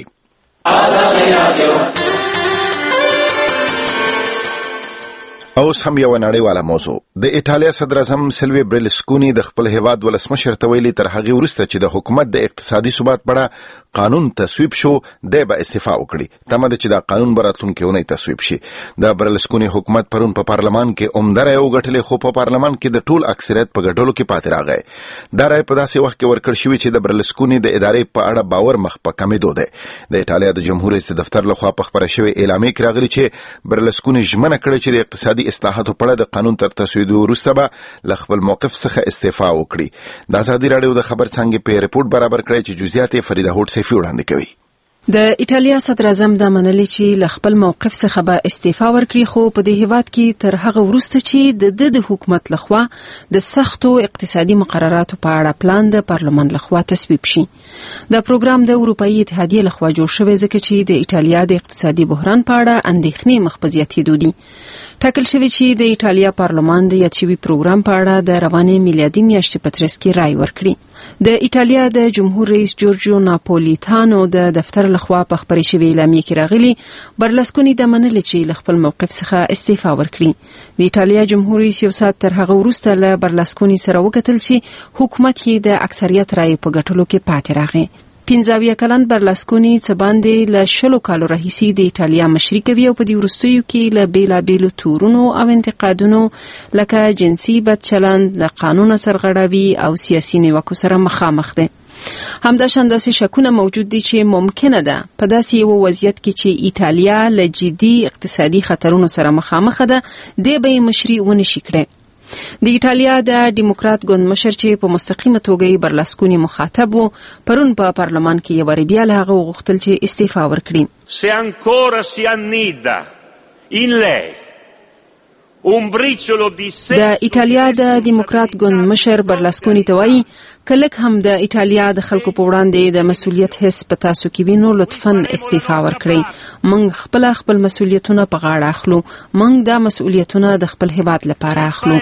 Speaker 1: اوس هم یو نړیواله موضوع. د ایټالیا صدر اعظم سلوی برلسکونی د خپل هیواد ولسمشر ته ویلي تر هغې وروسته چې د حکومت د اقتصادي ثبات په اړه قانون تصویب شو دی به استعفا وکړي. تمه ده چې دا قانون به راتلونکې اونۍ تصویب شي. د برلسکونی حکومت پرون په پارلمان کې عمده رایه وګټلې خو په پارلمان کې د ټول اکثریت په ګډلو کې پاتې راغی. دا رایه په داسې وخت کې ورکړل شوې چې د برلسکونی د ادارې په اړه باور مخ په کمېدو دی. د ایټالیا د جمهور رئیس دفتر لخوا په خپره شوې اعلامیه کې راغلي چې برلسکونی ژمنه کړې چې د اقتصادي اصلاحاتو په اړه د قانون تر تصویب وروسته به له خپل موقف څخه استعفا وکړي. د ازادي راډیو د خبر څانګې په ریپورت برابر کړی چې جزئیات یې فریده هوډ سیفي وړاندې کوي.
Speaker 13: د ایټالیا صدر اعظم دا منلي چې له خپل موقف څخه به استعفا ورکړي خو په دې هیواد کې تر هغه وروسته چې د د حکومت لخوا د سختو اقتصادي مقرراتو په اړه پلان د پارلمان لخوا تصویب شي. دا پروګرام د اروپאי اتحادیې لخوا جوړ شوی ځکه چې د ایټالیا د اقتصادي بحران په اړه اندېښنې مخ په زیاتېدو دي. ټاکل شوی چې د ایټالیا پارلمان د یاد شوي پروګرام په اړه د روانې میلادي میاشتې په ترڅ کې رائے ورکړي. د ایټالیا د جمهور رئیس جورجیو ناپولیتانو د دفتر لخوا په خبرې شوې اعلامیه کې راغلي برلسکونی د منلي چې له خپل موقف څخه استعفا ورکړي. د ایټالیا جمهور رئیس یو ساعت تر هغه وروسته له برلسکونی سره وکتل چې حکومت یې د اکثریت رائے په ګټلو کې پاتې راغی. پنځاویه کلن برلسکونی څه باندې له شلو کالو راهیسې د ایټالیا مشري کوي او په دې وروستیو کې له بیلابیلو تورونو او انتقادونو لکه جنسي بدچلند له قانون سرغړاوي او سیاسي نیوکو سره مخامخ دی. همداشان داسې شکونه موجود دي چې ممکنه ده په داسې یو وضعیت کې چې ایټالیا له جدي اقتصادي خطرونو سره مخامخ ده د به مشري ونشي کړي. د ایټالیا د ډیموکرات ګوند مشر چې په مستقیمه توګه برلسکونی مخاطب وو پرون په پارلمان کې یو وری بیا له هغه وغوښتل چې استعفا ورکړي.
Speaker 14: Se ancora si annida in lei
Speaker 13: د ایټالیا د ډیموکرات ګوند مشر برلسکونی ته وایي کلک هم د ایټالیا د خلکو په وړاندې د مسؤلیت حس په تاسو کې وینو لطفاً استعفا ورکړئ. موږ خپل خپل مسؤلیتونه په غاړه اخلو. موږ دا مسؤلیتونه د خپل هیواد لپاره اخلو.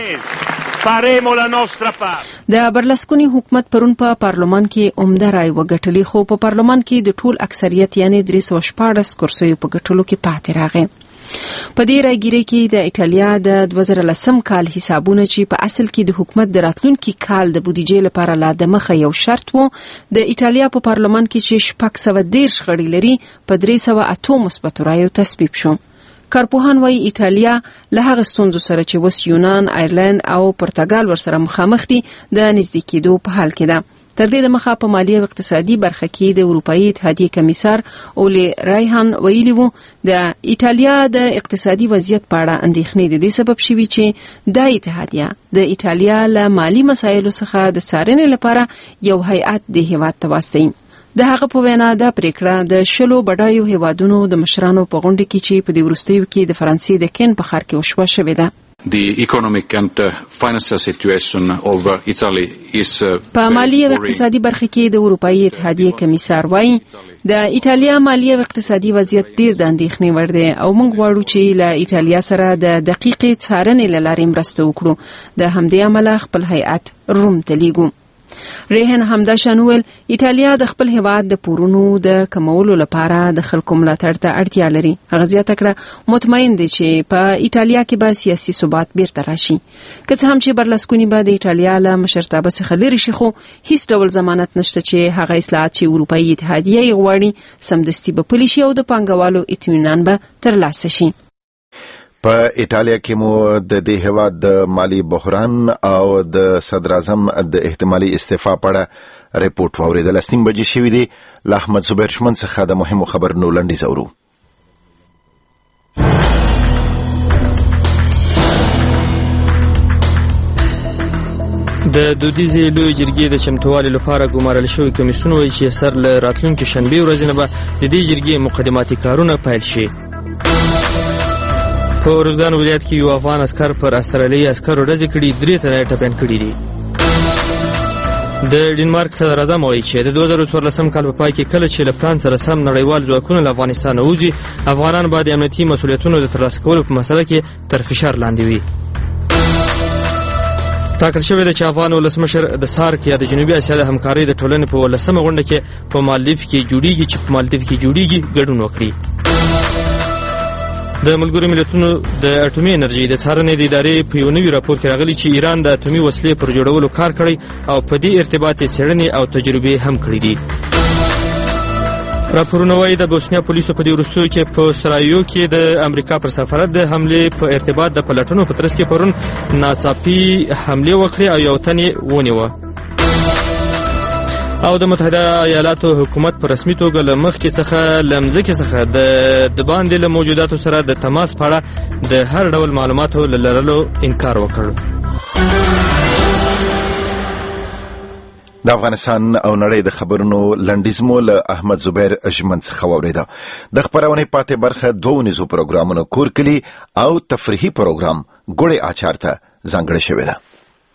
Speaker 13: د برلسکونی حکومت پرون په پارلمان کې عمده رائے وګټلې خو په پارلمان کې د ټول اکثریت یعنی درې سوه شپاړس کرسیو په ګټلو کې پاتې راغی. په دې راګیرې کې د ایټالیا د دوه زره لسم کال حسابونه چې په اصل کې د حکومت د راتلونکي کال د بودیجې لپاره لا د مخه یو شرط وو د ایټالیا په پارلمان کې چې شپږ سوه دېرش غړي لري په درې سوه اتو مثبتو رایو تصویب شو. کارپوهان وايي ایټالیا له هغه ستونزو سره چې اوس یونان، ایرلند او پرتګال ورسره مخامخ دي د نږدې کېدو په حال کې ده. تر دې دمخه په مالی او اقتصادي برخه کې د اروپאי اتحادیې کمیسار اولی رایهان ویلي وو د ایټالیا د اقتصادي وضعیت په اړه اندېښنې د دې سبب شوي چې د اتحادیه د ایټالیا له مالی مسایلو څخه د څارنې لپاره یو هیئت د هیواد ته واستوي. د هغه په وینا دا پریکړه د شلو بډایو هیوادونو د مشرانو په غونډه کې چې په دې وروستیو کې د فرانسې د کین په ښار کې وشوه شوې ده.
Speaker 15: The economic and uh, financial situation of uh, Italy is uh,
Speaker 13: په مالی او اقتصادي برخه کې د اروپאי اتحادیې کمیسار وایي د ایټالیا مالی او اقتصادي وضعیت ډیر د اندېښنې وړ دی او موږ غواړو چې له ایټالیا سره د دقیقې څارنې له لارې مرسته وکړو. د همدې امله خپل هیئت روم ته لیږو. ریهن همدا شانول ایټالیا د خپل هیواد د پورونو د کمولو لپاره د خلکو ملاتړ ته اړتیا لري. هغه زیاته کړه مطمئن دي چې په ایټالیا کې به سیاسي ثبات بیرته راشي. که څه هم چې برلسکونی به د ایټالیا له مشرتابه څخه لري شي خو هیڅ ډول ضمانت نشته چې هغه اصلاحات چې اروپאי اتحادیه یې غواړي سمدستي به پلي شي او د پانګوالو اطمینان به ترلاسه شي.
Speaker 1: په ایټالیا کې مو د دې هیواد د مالی بحران او د صدر اعظم د احتمالي استعفا په اړه ریپورت واوریدل. لسنیم بجې شوې دي. له احمد زبیر شمن څخه د مهمو خبرونو لنډیز اورو.
Speaker 2: د دودیزې لوی جرګې د چمتووالي لپاره ګمارل شوي کمیسیون وایي چې سر له راتلونکي شنبې ورځې نه به د دې جرګې مقدماتي کارونه پیل شي. په روزګان ولایت کې یو افغان عسکر پر استرالیایي عسکرو ډزې کړي، درې تنه ټپیان کړي دي. د ډنمارک صدر اعظم وایي چې د دوه زره څوارلسم کال په پای کې کله چې له پلان سره سم نړیوال ځواکونه له افغانستان وځي افغانان به د امنیتي مسؤلیتونو د ترلاسه کولو په مسله کې تر فشار لاندې وي. ټاکل شوې ده چې افغان ولسمشر د سارک یا د جنوبي اسیا د همکارۍ د ټولنې په ولسمه غونډه کې په مالدیف کې جوړیږي چې په مالدیف کې جوړیږي ګډون وکړي. د ملګرو ملتونو د اټومي انرژي د څارنې د ادارې په یو نوي راپور کې راغلي چې ایران د اټومي وسلې پر جوړولو کار کړی او په دې ارتباط یې څېړنې او تجربې هم کړې دي. راپورونه وایي د بوسنیا پولیسو په دې وروستیو کې په سرایو کې د امریکا پر سفارت د حملې په ارتباط د پلټنو په ترڅ کې پرون ناڅاپي حملې وکړې او یو تن یې ونیوه. او د متحده ایالاتو حکومت په رسمي توګه له مخکې څخه له مځکې څخه د باندې له موجوداتو سره د تماس په اړه د هر ډول معلوماتو له لرلو انکار وکړ.
Speaker 1: د افغانستان او نړۍ د خبرونو لنډیز مو له احمد زبیر ژمن څخه واوریده. د خبرونې پاتې برخه دوه نيزو پروګرامونو کورکلی او تفریحي پروګرام ګوړې آچار ته ځانګړې شوې ده.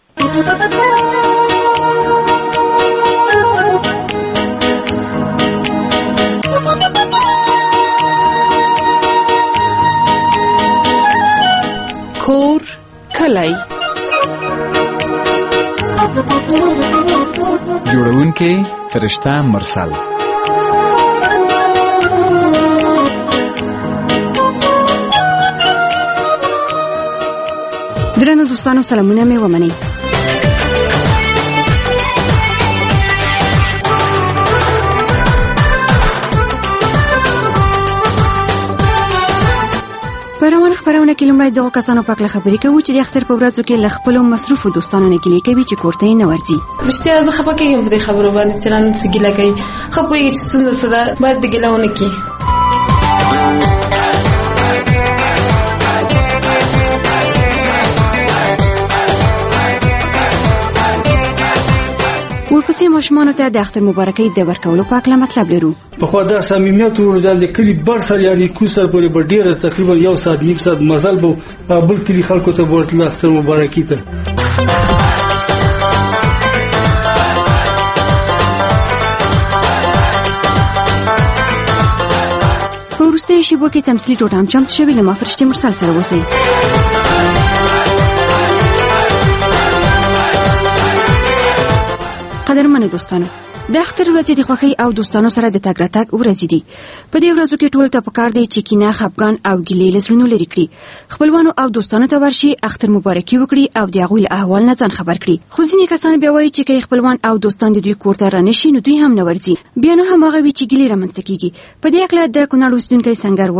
Speaker 13: کور کلی
Speaker 16: جوړونکی فرشته مرسل.
Speaker 17: درنو دوستانو سلامونه مې ومنئ. پرون خبرونه کې لومړی دغه کسانو په اړه خبرې کوو چې د اختر په ورځو کې له خپلو مصروفو دوستانو نه ګیلې کوي چې کور ته یې نه ورځي.
Speaker 18: رښتیا زه خفه کېږم په دې خبرو باندې چې رانه څه ګیله کوي. ښه پوهېږي چې ستونزه څه ده، باید د ګیله ونه کړي.
Speaker 17: ورپسې ماشومانو ته د اختر مبارکۍ د ورکولو په اړه مطلب لرو.
Speaker 19: پخوا دا صمیمیت ورو د کلی بر سره یا د کوسر پورې به ډېره تقریبا یو ساعت نیم ساعت مزل به بل کلی خلکو ته ورتله اختر مبارکي ته.
Speaker 17: په وروستیو شېبو کې تمثیلي ټوټه هم چمتو شوې. له ما فرشتې مرسل سره اوسئ. قدرمنو دوستانو، د اختر ورځې د خوښۍ او دوستانو سره د تګ راتګ ورځې دي. په دې ورځو کې ټول ته پکار دی چې کینه، خفګان او ګیلې له زړونو لرې کړي، خپلوانو او دوستانو ته ورشي، اختر مبارکي وکړي او د هغوی له احوال نه ځان خبر کړي. خو ځینې کسان بیا وایي چې که خپلوان او دوستان د دوی کور ته رانشي نو دوی هم نه ورځي. بیا نو هماغه وي چې ګیلې رامنځته کیږي. په دې اړه د کونړ اوسیدونکی سنگر وایي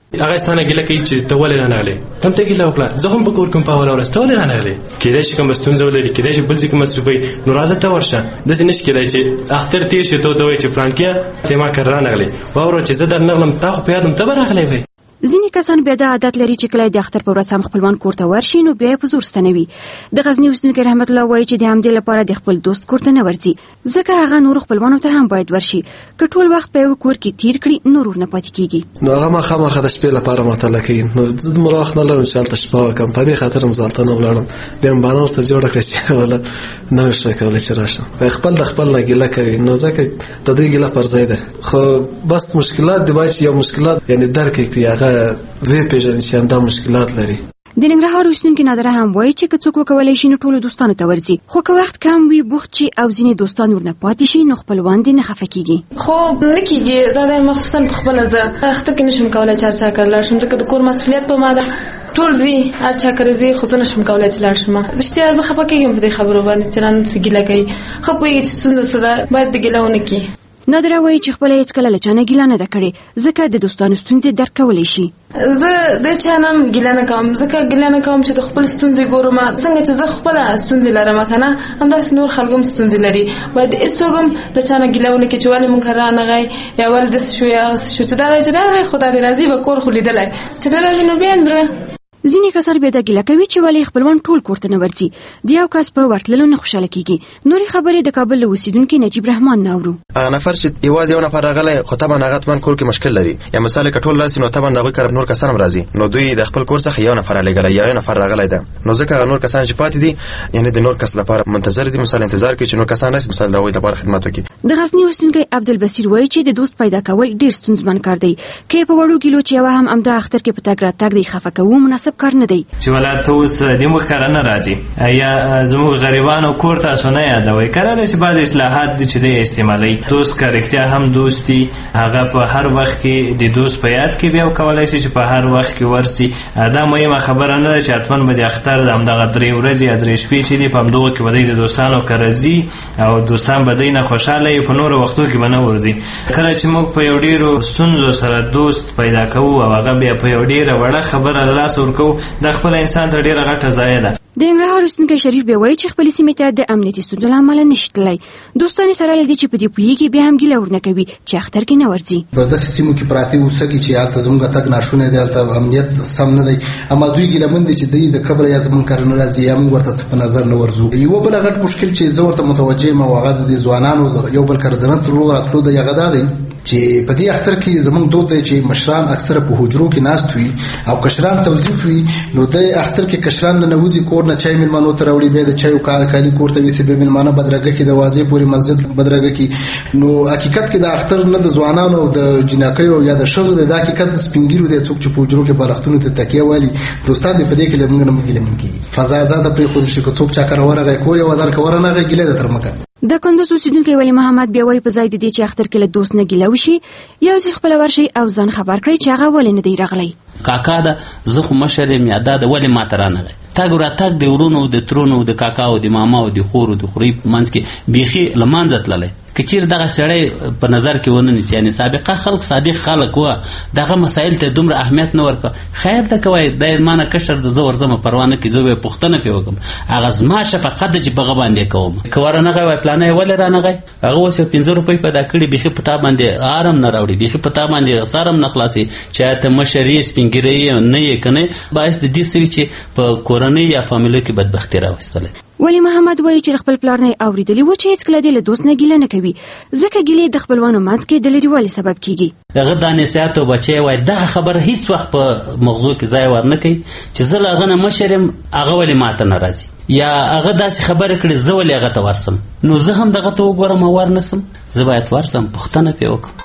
Speaker 10: هغه ستانه ګله کوي چې ته ولې نه نغلې تم ته ګله وکړه زه هم په کور کوم پاور اورسته ولې نه نغلې کېدای شي کوم ستونزه ولري کېدای شي بل ځکه مصرفي نو راځه ته ورشه داسې نشي کېدای چې اختر تیر شي ته دوی چې فرانکیا ته ما کړه نه نغلې واورو چې زه در نغلم تا خو په یادم ته راغلې وي.
Speaker 17: ځینې کسان بیا د عادت لري چې کله د اختر په ورځ هم خپلوان کور ته ورشي نو بیا په زور ستنوي. د غزنی اوسیدونکي رحمت الله وایي چې د همدې لپاره د خپل دوست کور ته نه ورځي ځکه هغه نور خپلوانو ته هم باید ورشي که ټول وخت په یو کور کې تیر کړي نور ورنه پاتې کیږي.
Speaker 20: نو هغه ما خامخا د شپې لپاره مطالعه کوي نو زه مراخ نه لرم چې هلته شپه کمپنۍ خاطر هم زالته نه ولاړم بیا هم بانه ورته جوړه کړه چې ولا نه شي کولی چې راشم خپل د خپل نه ګیله کوي نو ځکه د دې ګیله پر ځای ده خو بس مشکلات دی وایي چې یو مشکلات یعنی درک کوي هغه وی پیژنې چې همدا مشکلات لري.
Speaker 17: د ننګرهار اوسیدونکي نادره هم وایي چې که څوک وکولی شي نو ټولو دوستانو ته ورځي خو که وخت کم وي بوخت شي او ځینې دوستان ورنه پاتې شي نو خپلوان دې نه خفه کیږي.
Speaker 18: خو نه کیږي دا د مخصوصا په خپله زه اختر کې نشم کولی چې هر چا کره لاړ شم ځکه د کور مسؤلیت په ما ده ټول ځي هر چا کره ځي خو زه نشم کولی چې لاړ شم. رښتیا زه خفه کېږم په دې خبرو باندې چې رانه څه ګیله کوي ښه پوهېږي چې ستونزه څه ده باید د ګیله ونه کړي.
Speaker 17: نادره وایي چې خپله هېڅکله له چا نه ګیله نه ده کړې ځکه د دوستانو ستونزې درک کولی شي.
Speaker 18: زه د چا نه هم ګیله نه کوم ځکه ګیله نه کوم چې د خپل ستونزې ګورم څنګه چې زه خپله ستونزې لرم که نه همداسې نور خلک هم ستونزې لري باید هېڅوک هم له چا نه ګیله ونه کړي چې ولې مونږ رانغی یا ولې داسې شو یا هغسې شو چې دا دی چې راغی خو دا دې راځي به کور خو لیدلی چې نه راځي نو بیا هم زړه.
Speaker 17: ځینې کسان بیا دا ګیله کوي چې ولې خپلوان ټول کور ته نه ورځي د یو کس په ورتللو نه خوشحاله کیږي. نورې خبرې د کابل له اوسیدونکي نجیب رحمان نه اورو.
Speaker 21: هغه نفر چې یوازې یو نفر راغلی خو طبعا هغه طبعا کور کې مشکل لري یا مثال که ټول راسي نو طبعا د هغوی کره نور کسان هم راځي نو دوی د خپل کور څخه یو نفر رالیږلی یا یو نفر راغلی ده نو ځکه هغه نور کسان چې پاتې دي یعنې د نور کس لپاره منتظر دي مثال انتظار کوي چې نور کسان راسي مثال د هغوی لپاره خدمت وکړي.
Speaker 17: د غزني اوسیدونکی عبدالبصیر وایي چې د دوست پیدا کول ډېر ستونزمن کار دی که په وړو ګیلو چې یوه هم همدا اختر کې په تګ راتګ دی خفه کوو مناسب کار نه دی.
Speaker 22: ولات اوس د موږ کار نه راځي یا زموږ غریبانو کور تاسو نه یادوي کړه د بعض اصلاحات د چې د استعمالي دوست کارکتیا هم دوستي هغه په هر وخت کې د دوست په یاد کې بیا کولای شي چې په هر وخت کې ورسي دا مهمه خبره نه چې اتمن به د اختر د همدغه درې ورځې یا درې شپې چې دی په همدغه کې به د دوستانو کرزي او دوستان به دی نه خوشاله په نور وختو کې به نه ورځي. کله چې موږ په یو ډیرو ستونزو سره دوست پیدا کوو او هغه بیا په یو ډیره وړه خبره لاس ورکو د خپل انسان ته ډیره غټه ځای ده.
Speaker 17: د ننګرهار اوسیدونکی شریف بیا وایي چې خپلې سیمې ته د امنیتي ستونزو له امله نشي تللی. دوستان یې سره له دې چې په دې پوهېږي بیا هم ګیله ورنه کوي چې اختر کې نه ورځي.
Speaker 23: په داسې سیمو کې پراته اوسېږي چې هلته زموږ تګ ناشونی دی هلته امنیت سم نه دی اما دوی ګیلهمن دي چې دوی د کبره یا زموږ کره نه راځي یا موږ ورته څه په نظر نه ورځو. یوه بله غټ مشکل چې زه ورته متوجه یم او هغه د دې ځوانانو یو بل کره د نه تلو راتلو دی هغه دا دی چې په دې اختر کې زموږ دود دی چې مشران اکثره په حجرو کې ناست وي او کشران توظیف وي نو د اختر کې کشران نه نوځي کور نه چای میلمانو ته راوړي بیا د چایو کالي کور ته ویسي به میلمانه بدرګه کې د واځي پورې مسجد بدرګه کې نو حقیقت کې د اختر نه د ځوانانو او د جناکیو یا د ښځو د حقیقت د سپینګیرو د څوک چې په حجرو کې بالښتونو ته تکیه والي دوستان دې په دې کې لمنګ نه مګیله منکي فضا آزاد پرې خو شي څوک چا کار ورغی کور یو ودان کور نه غیله د ترمکه.
Speaker 17: د کندوز اوسیدونکی ولی محمد بیا وایي په ځای د دې چې اختر کې له دوست نه ګیله وشي یو ځل خپله ورشي او ځان خبر کړئ چې هغه ولې نه دی راغلی.
Speaker 24: کاکا ده زه خو مشر یم یا دا ده ولې ماته رانغی تګ راتګ د ورونو د ترونو د کاکا او د ماما او د خور او د خورۍ په منځ کې بیخي له منځه تللی که چیرې دغه سړی په نظر کې ونه نیسي یعنې سابقه خلق صادق خلق وه دغه مسایل ته دومره اهمیت نه ورکړه خیر ده که وایي دا ما نه کشر ده زه ورځمه پروا نه کړي زه به یې پوښتنه پرې وکړم هغه زما شفقت ده چې په هغه باندې کوم که ورنغی وایي پلانی ولې رانغی هغه اوس یو پنځه روپۍ پیدا کړي بیخي په تا باندې ارم نه راوړي بیخي په تا باندې سر هم نه خلاصي چې ته مشر یې سپین ږیری یې نه یې که نه باعث د دې سوي چې په کورنۍ یا فامیلو کې بدبختي راوستلی.
Speaker 17: ولی محمد وایي چې خپل پلار نه یې اورېدلي و چې هېڅکله دې له دوست نه ګیله نه کوي ځکه ګیلې د خپلوانو منځ کې د لرېوالي سبب کیږي.
Speaker 24: هغه دا نصیحت او بچی وایي دغه خبره هیڅ وخت په مغزو کې ځای ورنه کوي چې زه له هغه نه مشر یم هغه ولې ماته نه راځي یا هغه داسې خبره کړي زه ولې هغه ته ورسم نو زه هم دغه ته وګورم او ورنسم زه باید ورسم پوښتنه پرې وکړم.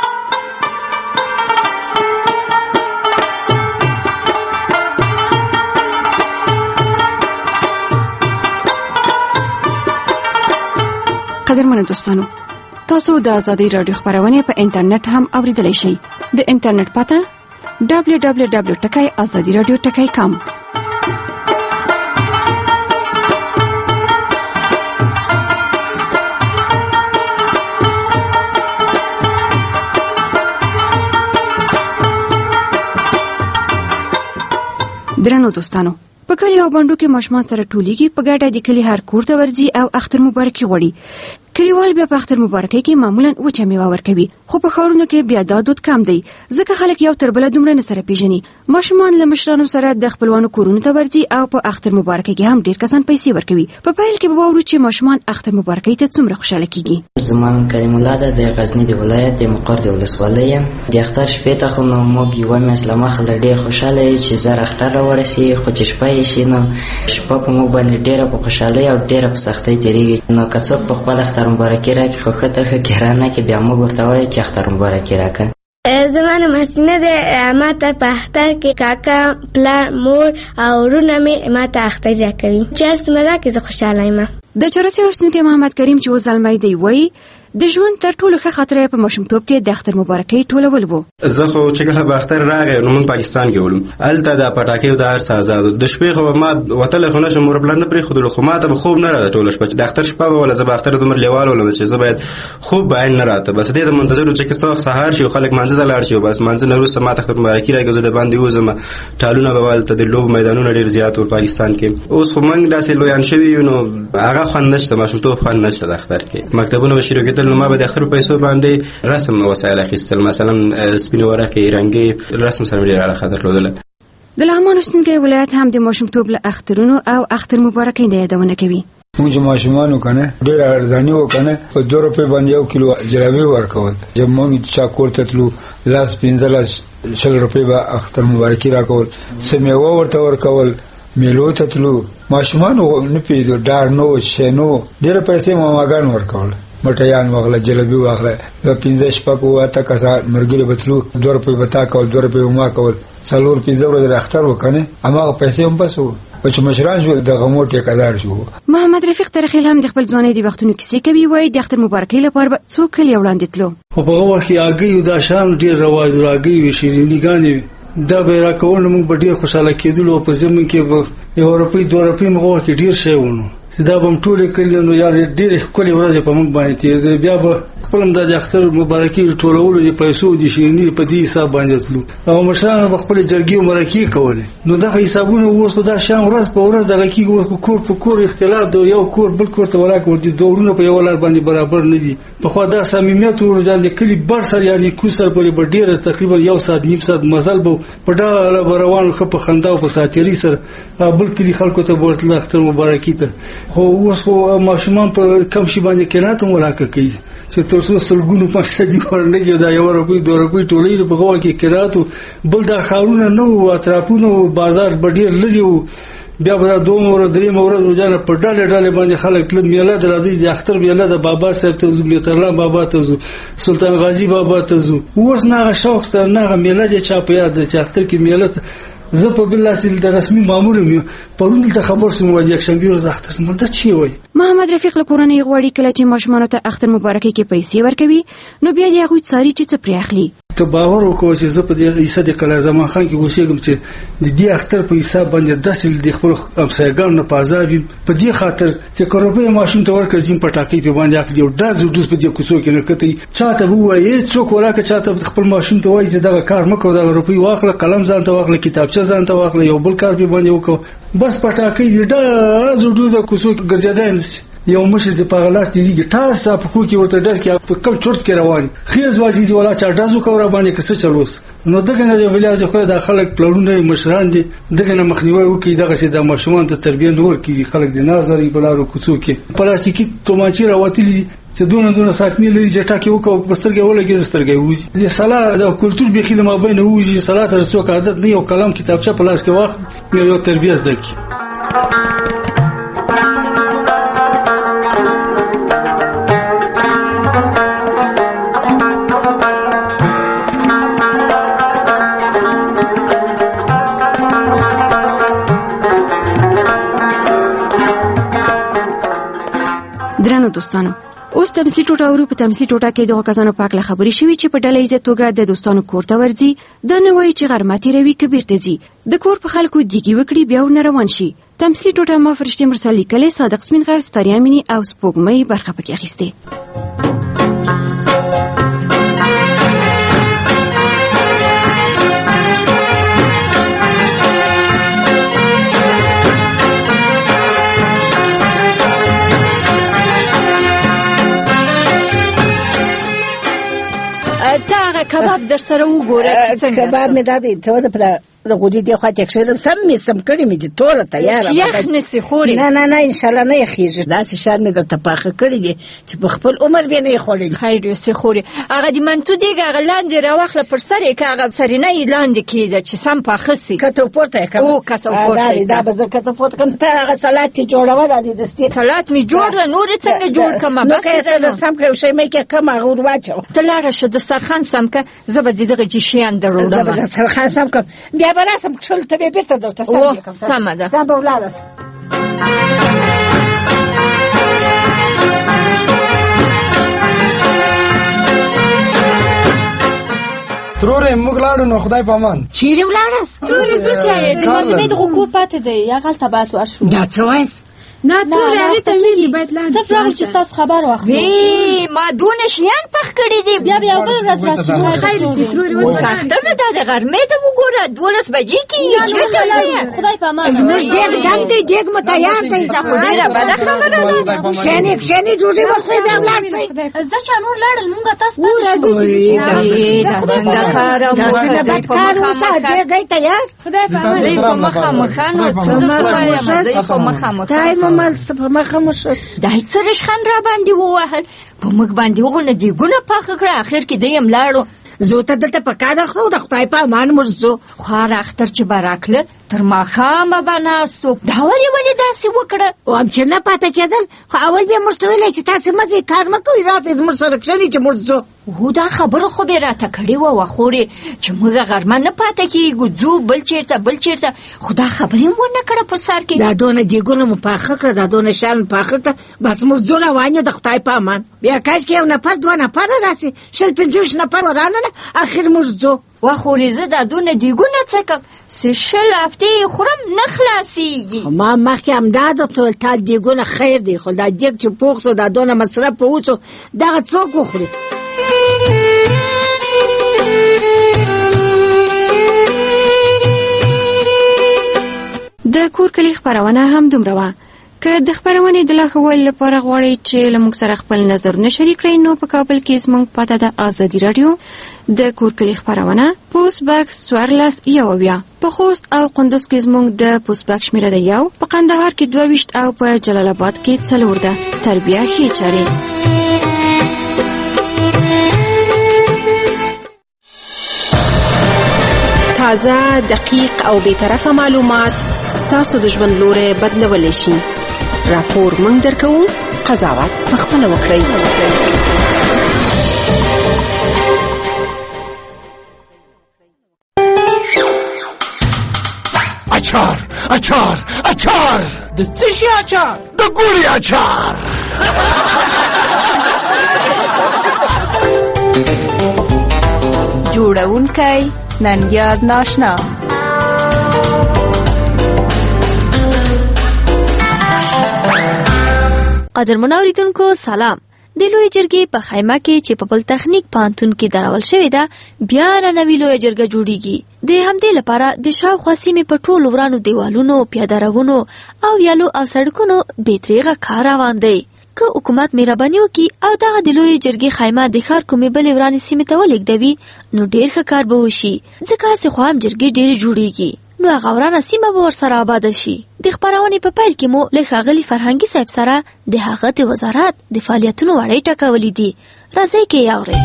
Speaker 17: قدرمنو دوستانو تاسو د آزادۍ راډیو خپرونې په انټرنیټ هم اوریدلی شئ. د انټرنیټ پته دبلیو دبلیو دبلیو ټکی آزادي راډیو ټکی کام. درنو دوستانو په کلی او بانډو کې ماشومان سره ټولیږي په ګډه د کلی هر کور ته ورځي او اختر مبارکي غوړي. کلیوال بیا په اختر مبارکۍ کې معمولا وچه میوه ورکوي، خو په ښارونو کې بیا دا دود کم دی ځکه خلک یو تر بله دومره نه سره پیژني. ماشومان له مشرانو سره د خپلوانو کورونو ته ورځي او په اختر مبارکۍ کې هم ډیر کسان پیسې ورکوي. په پیل کې به واورو چې ماشومان اختر مبارکۍ ته څومره خوشاله کیږي.
Speaker 4: زمان کریم الله ده د غزنی د ولایت د مقر د ولسوالۍ د اختر شپې ته خو نو موږ یوه میاشت له مخه ډېر خوشحاله یو چې زر اختر راورسي، خو چې شپه یې شي نو شپه په موږ باندې ډېره په خوشحالۍ او ډېره په سختۍ تېرېږي. نو که څوک په خپل اختر مبارکي راکړي خو ښه تر ښه ګرانه کې بیا موږ ورته وایو چې اختر مبارکي راکړه.
Speaker 5: زما نوم حسینه ده. ما ته په اختر کې کاکا، پلار، مور او ورونه مې ما ته اختر راکوي. چې هر څومره راکړي زه خوشحاله یم.
Speaker 17: د چرسي اوسېدونکی محمد کریم چې اوس زلمی دی وایي د ژوند تر ټولو ښه خاطره په ماشومتوب کې د اختر مبارکۍ ټولول وو.
Speaker 6: زه خو چې کله به اختر راغی نو موږ پاکستان کې ولم، هلته د پټاکیو د هر څه آزاد و. د شپې خو ما وتلی خو نه شم، مور پلار نه پرېښودلو، خو ما ته به خوب نه راته ټوله شپه. د اختر شپه به وله زه به اختر دومره لیوال ولم چې زه باید خوب به عین نه راته. بس دې ته منتظر و چې که څه وخت سهار شي او خلک مانځه ته لاړ شي او بس مانځه نه وروسته ما ته اختر مبارکي راکړي، زه د باندې وځم. ټالونه به هلته د لوبو میدانونه ډېر زیات و پاکستان کې. اوس خو موږ داسې لویان شوي یو نو هغه خوند نشته، ماشومتوب خوند نشته د اختر کې. مکتبونه به شروع کېدل نو ما به د اختر پیسو باندې رسم وسایل اخیستل، مثلا سپینې ورقې، رنګې، رسم سره ډېره علاقه درلودله.
Speaker 17: د لغمان اوسېدونکی ولایت هم د ماشومتوب له اخترونو او اختر مبارکۍ نه یادونه کوي.
Speaker 7: موږ چې ماشومان وو که نه ډېره ارزاني وو که نه په دوه روپۍ باندې یو کیلو جلبۍ ورکول. چې موږ چا کور ته تلو لاس پنځلس شل روپۍ به اختر مبارکي راکول، څه میوه ورته ورکول، میلو ته تلو. ماشومانو نه پوهېدو، ډار نه و، شی نه و، ډېره پیسې ماماګان ورکول. مټیان واغله، جلبي واغله، د پنځه شپږ اته کسه ملګري به تلو، دوه روپۍ به تا کول، دوه روپۍ به ما کول. څلور پنځه ورځې د اختر و که نه هماغه پیسې هم بس وو. په چې مشران شو د غمو ټیکهدار شو.
Speaker 17: محمد رفیق ترخیل هم د خپل ځوانۍ د وختونو کیسې کوي. وایي د اختر مبارکۍ لپاره به څو کلي وړاندې تلو.
Speaker 19: خو په هغه وخت کې هګۍ و دا شیان ډېر رواج و، هګۍ وې، شیرینیګانې وې. دا به یې راکول نو موږ به ډېر خوشحاله کېدلو او په زمون کې به یوه روپۍ دوه روپۍ په هغه وخت کې ډېر شی و. نو دا به م ټولې کلي نو یا ډېرې ښکلې ورځې په موږ باندې تېرېدلې. بیا به خپل هم دا د اختر مبارکي ټولولو د پیسو د شیریني په دې حساب باندې تلو او مشرانو به خپلې جرګې او مرکې کولې. نو دغه حسابونه اوس خو دا شیان ورځ په ورځ دغه کېږي. اوس کور په کور اختلاف د یو کور بل کور ته ولاکړ دي، دوه ورونه په یوه لار باندې برابر نه دي. پخوا دا صمیمیت و د کلي بر سر یعنې کوز سر پورې به ډېره تقریبا یو ساعت نیم ساعت مزل به په ډاله به روان ښه په خندا او په ساتیري سره بل کلي خلکو ته به ورتله اختر مبارکي ته. خو اوس خو ماشومان په کم شي باندې قناعت هم ولاکه کوي چې تر څو سلګونو پیسې دي ورنګي دا یو روپۍ دوه روپۍ ټولې په غوا کې قناعت. بل دا ښارونه نه وو، اطرافونه وو، بازار به ډېر لرې وو. بیا به دا دوه ورځې درېیمه ورځ روزانه په ډلې ډلې باندې خلک تلل. میله د راځي د اختر میله د بابا صاحب ته ځو، میترلام بابا ته ځو، سلطان غازي بابا ته ځو. اوس نه هغه شوق شته، نه هغه میله چې چا په یاد ده چې اختر کې میله. زه په بلاسل د رسمي مامور یم، پرون دلته خبر شوم وايي یکشنبې ورځ اختر مو دا چی وایي.
Speaker 17: محمد رفیق له کورنۍ غواړي کله چې ماشومانو ته اختر مبارکۍ کې پیسې ورکوي نو بیا د هغوی څاري چې څه پرې اخلي.
Speaker 19: ته باور وکړه چې زه په دې حصه د قلعه زمان خان کې اوسېږم چې د دې اختر په حساب باندې داسې د خپل همسایګانو نه په عذاب یم په دې خاطر چې که روپۍ ماشوم ته ورکړه ځیم پټاکۍ پې باندې اخلي او ډز ډوز په دې کوڅو کې نه کتئ. چا ته به ووایي څوک ولاکه چا ته خپل ماشوم ته وایي چې دغه کار مه کوه، دغه روپۍ واخله، قلم ځان ته واخله، کتابچه ځان ته واخله، یو بل کار پې باندې وکړه. بس پټاکۍ دې ډز ډوز د کوڅو کې ګرځېدای نه شي. یو مشر چې په هغه لار تېرېږي ټاس سا په کور کې ورته ډز کې په کم چورت کې روان خېز واچي چې ولا چا ډز وکړه راباندې که څه چل اوس. نو دغه نه د ولایت خدای دا خلک پلرونه مشران دي دغه نه مخنیوی وکړي، دغسې د ماشومانو ته تربیه نه ورکړي. خلک د ناز لري په لارو کوڅو کې پلاستیکي تومانچې راوتلي دي چې دونه دونه ساتمې لري چې ټاکې وکړه په سترګې ولګېده سترګې ووځي. د سلا د کلتور بیخي له مابینه ووځي. سلا سره څوک عادت نه، یو قلم کتابچه په لاس کې واخلي، یو تربیه زده کړي.
Speaker 17: درنو دوستانو، اوس تمثیلي ټوټه اورو. په تمثیلي ټوټه کې دغو کسانو په هکله خبرې شوي چې په ډله ییزه توګه د دوستانو کور ته ورځي. دا نه وایي چې غرمه تېروي که بیرته ځي، د کور په خلکو دیګې وکړي بیا ورنه روان شي. تمثیلي ټوټه ما فرشتې مرسل لیکلې، صادق سپینغر، ستاریا میني او سپوږمۍ برخه پکې اخیستې. کباب در سره وګوره چې څنګه
Speaker 3: کباب مې دا دی ته د پر د غوډي دی خو ته کښې سم مې سم کړی مې دي ټوله تیاره
Speaker 17: چې یخ نسی خوري
Speaker 3: نه نه نه ان شاء الله نه یخیږي داسې شان مې درته پاخه کړی دي چې په خپل عمر به نه خوړل
Speaker 17: خیر یې سي خوري هغه د منتو دیګه هغه لاندې راوخله پر سر یې هغه سرینه یې لاندې کېده چې سم پاخه سي
Speaker 3: کته پورته یې
Speaker 17: او کته پورته
Speaker 3: دا به زه کته پورته کوم ته هغه سلات چې جوړوه دا د دستي
Speaker 17: سلات مې جوړ ده نور څنګه جوړ کما
Speaker 3: بس نو سم کړو شي مې کې کم هغه ور واچو
Speaker 17: ته لاړه شه دسترخوان سم که زه به دغه جشیان دروړم
Speaker 3: زه به دسترخوان سم کوم بیا به راسم ټول ته به بیرته درته سم کوم
Speaker 17: سمه ده
Speaker 3: سم به ولاړه
Speaker 8: ترورې موږ لاړو نو خدای په امان
Speaker 3: چیرې ولاړاست
Speaker 17: ترورې زو چې د مجمع د کور پاتې دی هغلته باید ورشو
Speaker 3: دا څه وایس
Speaker 9: نه ترورې هغې ته ویلي باید لاړ
Speaker 17: صرف راغلو چې ستاسو خبر واخلو ما دونه شیان پخ کړي دي بیا بیا بل ورځ راسو
Speaker 9: خیر سي ترورې
Speaker 17: اوس اختر ده دا د غرمې ته وګوره دولس بجې کېږي چېرته لاړې
Speaker 9: خدای په امان
Speaker 3: زموږ دیګ ډنګ دی دیګ مو تیار دی
Speaker 17: دا خو ډېره بده خبره ده
Speaker 3: کښېنې کښېنې ډوډۍ وخورئ بیا ولاړ شئ
Speaker 9: زه چې نور لاړل مونږ تاسو پاتې
Speaker 17: دا څنګه کار او
Speaker 3: دا بد کار اوسه دیګی تیار
Speaker 9: خدای په امان
Speaker 17: زه په مخامخه نو څه درته وایم زه په مخامخه
Speaker 3: دای ممل څه په مخامخ
Speaker 17: دای څه رشخند را باندې ووهل په موږ باندې هغونه دیګونه پاخه کړه اخر کې دی هم لاړو
Speaker 3: زه ته دلته په کار اخلو د خدای په امان موږ ځو
Speaker 17: خو هر اختر چې به راکله تر ماښامه به ناست وو دا ولې ولې داسې وکړه
Speaker 3: وام چې نه پاته کېدل خو اول بیا موږ ته ویلی چې تاسې مه ځئ کار مه کوئ راسئ زموږ سره کښېنئ چې موږ ځو
Speaker 17: هو دا خبره خو بې راته کړې وه وخورې چې موږ غرمه نه پاته کېږو ځو بل چېرته بل چېرته خو دا خبرې هم ونه کړه په سر کې
Speaker 3: دا دونه دیګونه مو پاخه کړه دا دونه شیان مو پاخه کړه بس موږ ځو روان یو د خدای په امان بیا کاشکې یو نفر دوه نفره راسي شل پنځه ویشت نفر ورانله اخر موږ ځو
Speaker 17: وخورې زه دا دونه دیګونه څه کم چې شل هفتې یې خورم نه خلاصېږي
Speaker 3: ما مخکې همدا درته ویل تا دیګونه خیر دی خو دا دیګ چې پوخ سو دا دونه مصرف په اوسو دغه څوک وخوري
Speaker 17: د کور کلي خپرونه هم دومره وه که د خپرونې د لا ښه والي لپاره غواړئ چې له موږ سره خپل نظرونه شریک کړئ نو په کابل کې زموږ پته ده ازادي راډیو د کور کلي خپرونه پوسټ باکس څوارلس یو اویا په خوست او قندوز کې زموږ د پوسټ باکس شمېره ده یو په قندهار کې دوه ویشت او په جلال آباد کې څلور ده تربیه ښې چارې
Speaker 13: تازه دقیق او بیطرفه معلومات ستاسو د ژوند لوری بدلولی شي راپور موږ درکوو قضاوت پخپله وکړئ
Speaker 11: اچار اچار اچار
Speaker 25: د څه شي اچار
Speaker 11: د ګوړې اچار
Speaker 26: جوړونکی ننګیال ناشنا
Speaker 27: قدرمن اوریدونکو سلام د لوی جرګې په خیمه کې چې په بل تخنیک پانتون کې درول شوې ده بیا نوې لوی جرګه جوړیږي د همدې لپاره د شاوخوا سیمې په ټولو ورانو دیوالونو پیاده روونو او ویالو او سړکونو بېدریغه کار روان دی که حکومت مهرباني وکړي او دغه د لوی جرګې خیمه د ښار کومې بلې ورانې سیمې ته ولېږدوي نو ډېر ښه کار به وشي ځکه هسې خو هم جرګې ډېرې جوړیږي نو هغه ورانه سیمه به ورسره آباده شي د خپرونې په پیل کې مو له ښاغلي فرهنګي صاحب سره د هغه د وزارت د فعالیتونو وړۍ ټکولې دي راځئ کې یې اورئ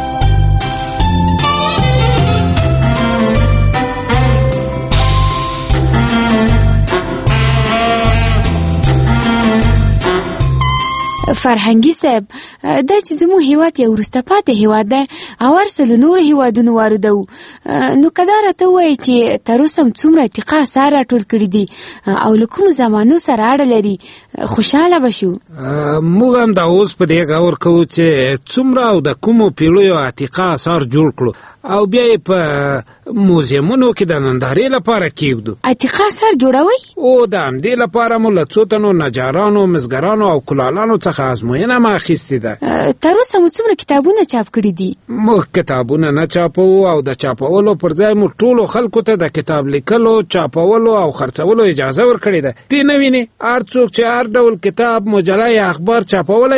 Speaker 9: فرهنګي صاحب دا چې زموږ هیواد یو وروسته پاتې هیواد دی او هرڅه له نورو هیوادونو واردوو نو که دا راته ووایي چې تر اوسه هم څومره اتقا اثار راټول کړي دي او له کومو زمانو سره اړه لري خوشحاله به شو
Speaker 28: موږ هم دا اوس په دې غور کوو چې څومره او د کومو پیړیو اتقا اثار جوړ کړو او بیا یې په موزیمونو کې د نندارې لپاره کېږدو
Speaker 9: اتقا اثار جوړوئ
Speaker 28: او د همدې لپاره مو له څو تنو نجارانو مزګرانو او کلالانو څخه ازموینه ما اخیستې ده
Speaker 9: تر اوسه مو څومره کتابونه چاپ کړي دي
Speaker 28: موږ کتابونه نه چاپوو او د چاپولو پر ځای مو ټولو خلکو ته د کتاب لیکلو چاپولو او خرڅولو اجازه ورکړې ده دې نه وینې هر څوک چې هر ډول کتاب مجله یا اخبار چاپولی سي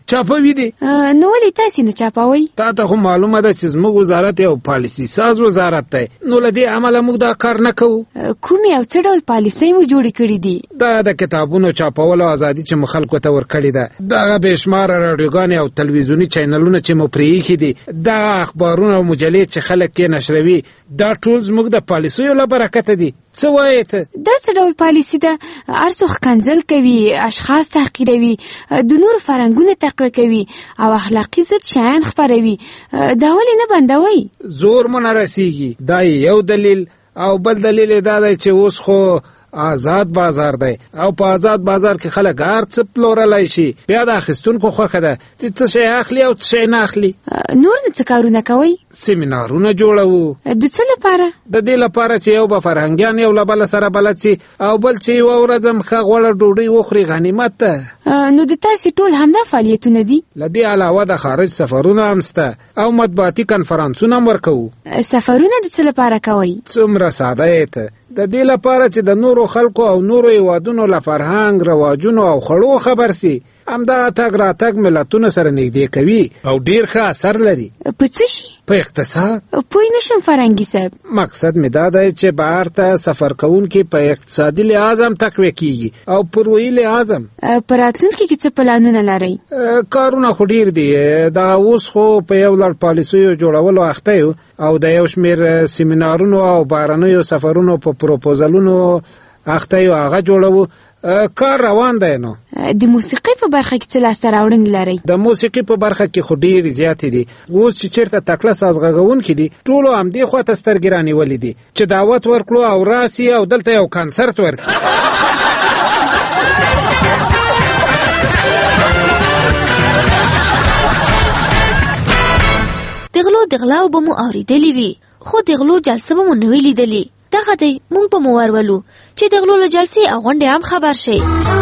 Speaker 28: چاپوي دي.
Speaker 9: نو ولې تاسې نه چاپوئ؟
Speaker 28: تا ته خو معلومه ده چې زموږ وزارت یو پالیسي ساز وزارت دی، نو له دې امله موږ دا کار نه کوو.
Speaker 9: کومې او څه ډول پالیسۍ مو جوړې کړي دي؟
Speaker 28: دا د کتابونو چاپولو ازادي چې مو خلکو ته ورکړې ده، دغه بې شماره راډیوګانې او تلویزیوني چینلونه چې مو پرې ایښي دي، دغه اخبارونه او مجلې چې خلک یې نشروي، دا ټول زموږ د پالیسیو له برکته دي. څه وایې ته؟
Speaker 9: دا څه ډول پالیسي ده؟ هر څوک ښکنځل کوي، اشخاص تحقیروي، د نورو فرهنګونه تقویه کوي او اخلاقي ضد شیان خپروي. دا ولې نه بندوئ؟
Speaker 28: زور مو نه رسیږي، دا یو دلیل. او بل دلیل دا دی چې اوس خو آزاد بازار دی او په آزاد بازار کې خلک هر څه پلورلی شي، بیا د اخیستونکو خوښه ده چې څه شی اخلي او څه شی نه اخلي.
Speaker 9: نور نو څه کارونه کوئ؟
Speaker 28: سیمینارونه جوړوو.
Speaker 9: د څه لپاره؟
Speaker 28: د دې لپاره چې یو به فرهنګیان یو له بله سره بلد سي او بل چې یوه ورځ هم ښه غوړه ډوډۍ وخوري غنیمت ده.
Speaker 9: نو د تاسې ټول همدا فعالیتونه دي؟
Speaker 28: له دې علاوه د خارج سفرونه هم شته او مطبوعاتي کنفرانسونه هم ورکوو.
Speaker 9: سفرونه د څه لپاره کوئ؟
Speaker 28: څومره ساده یې ته، د دې لپاره چې د نورو خلکو او نورو هیوادونو له فرهنګ، رواجونو او خړو خبر سي. همدغه تګ راتګ ملتونه سره نږدې کوي او ډیر ښه اثر لري.
Speaker 9: په څه شي؟
Speaker 28: په اقتصاد.
Speaker 9: پوه نشم فرنګي صاحب.
Speaker 28: مقصد مې دا دی چې بهر ته سفر کوونکي په اقتصادي لحاظ هم تقویه کیږي او په روحي لحاظ هم.
Speaker 9: په راتلونکي کې څه پلانونه لرئ؟
Speaker 28: کارونه خو ډیر دي. دا اوس خو په یو لړ پالیسیو جوړولو اخته یو او د یو شمېر سیمینارونو او بهرنیو سفرونو په پروپوزلونو اخته یو، هغه جوړوو. کار روان دی. نو
Speaker 9: د موسیقۍ په برخه کې څه لاسته راوړنې لرئ؟
Speaker 28: د موسیقۍ په برخه کې خو ډېرې زیاتې دي. اوس چې چېرته تکړه ساز غږونکي دي، ټولو همدې خواته سترګې رانیولې دي چې دعوت ورکړو او راسي او دلته یو کنسرت ورکړي.
Speaker 27: د غلو د غلاو به مو اورېدلې وي، خو د غلو جلسه به مو نه وي لیدلې. دغه دی مونږ به مو ورولو چې د غلو له جلسې او غونډې هم خبر شئ.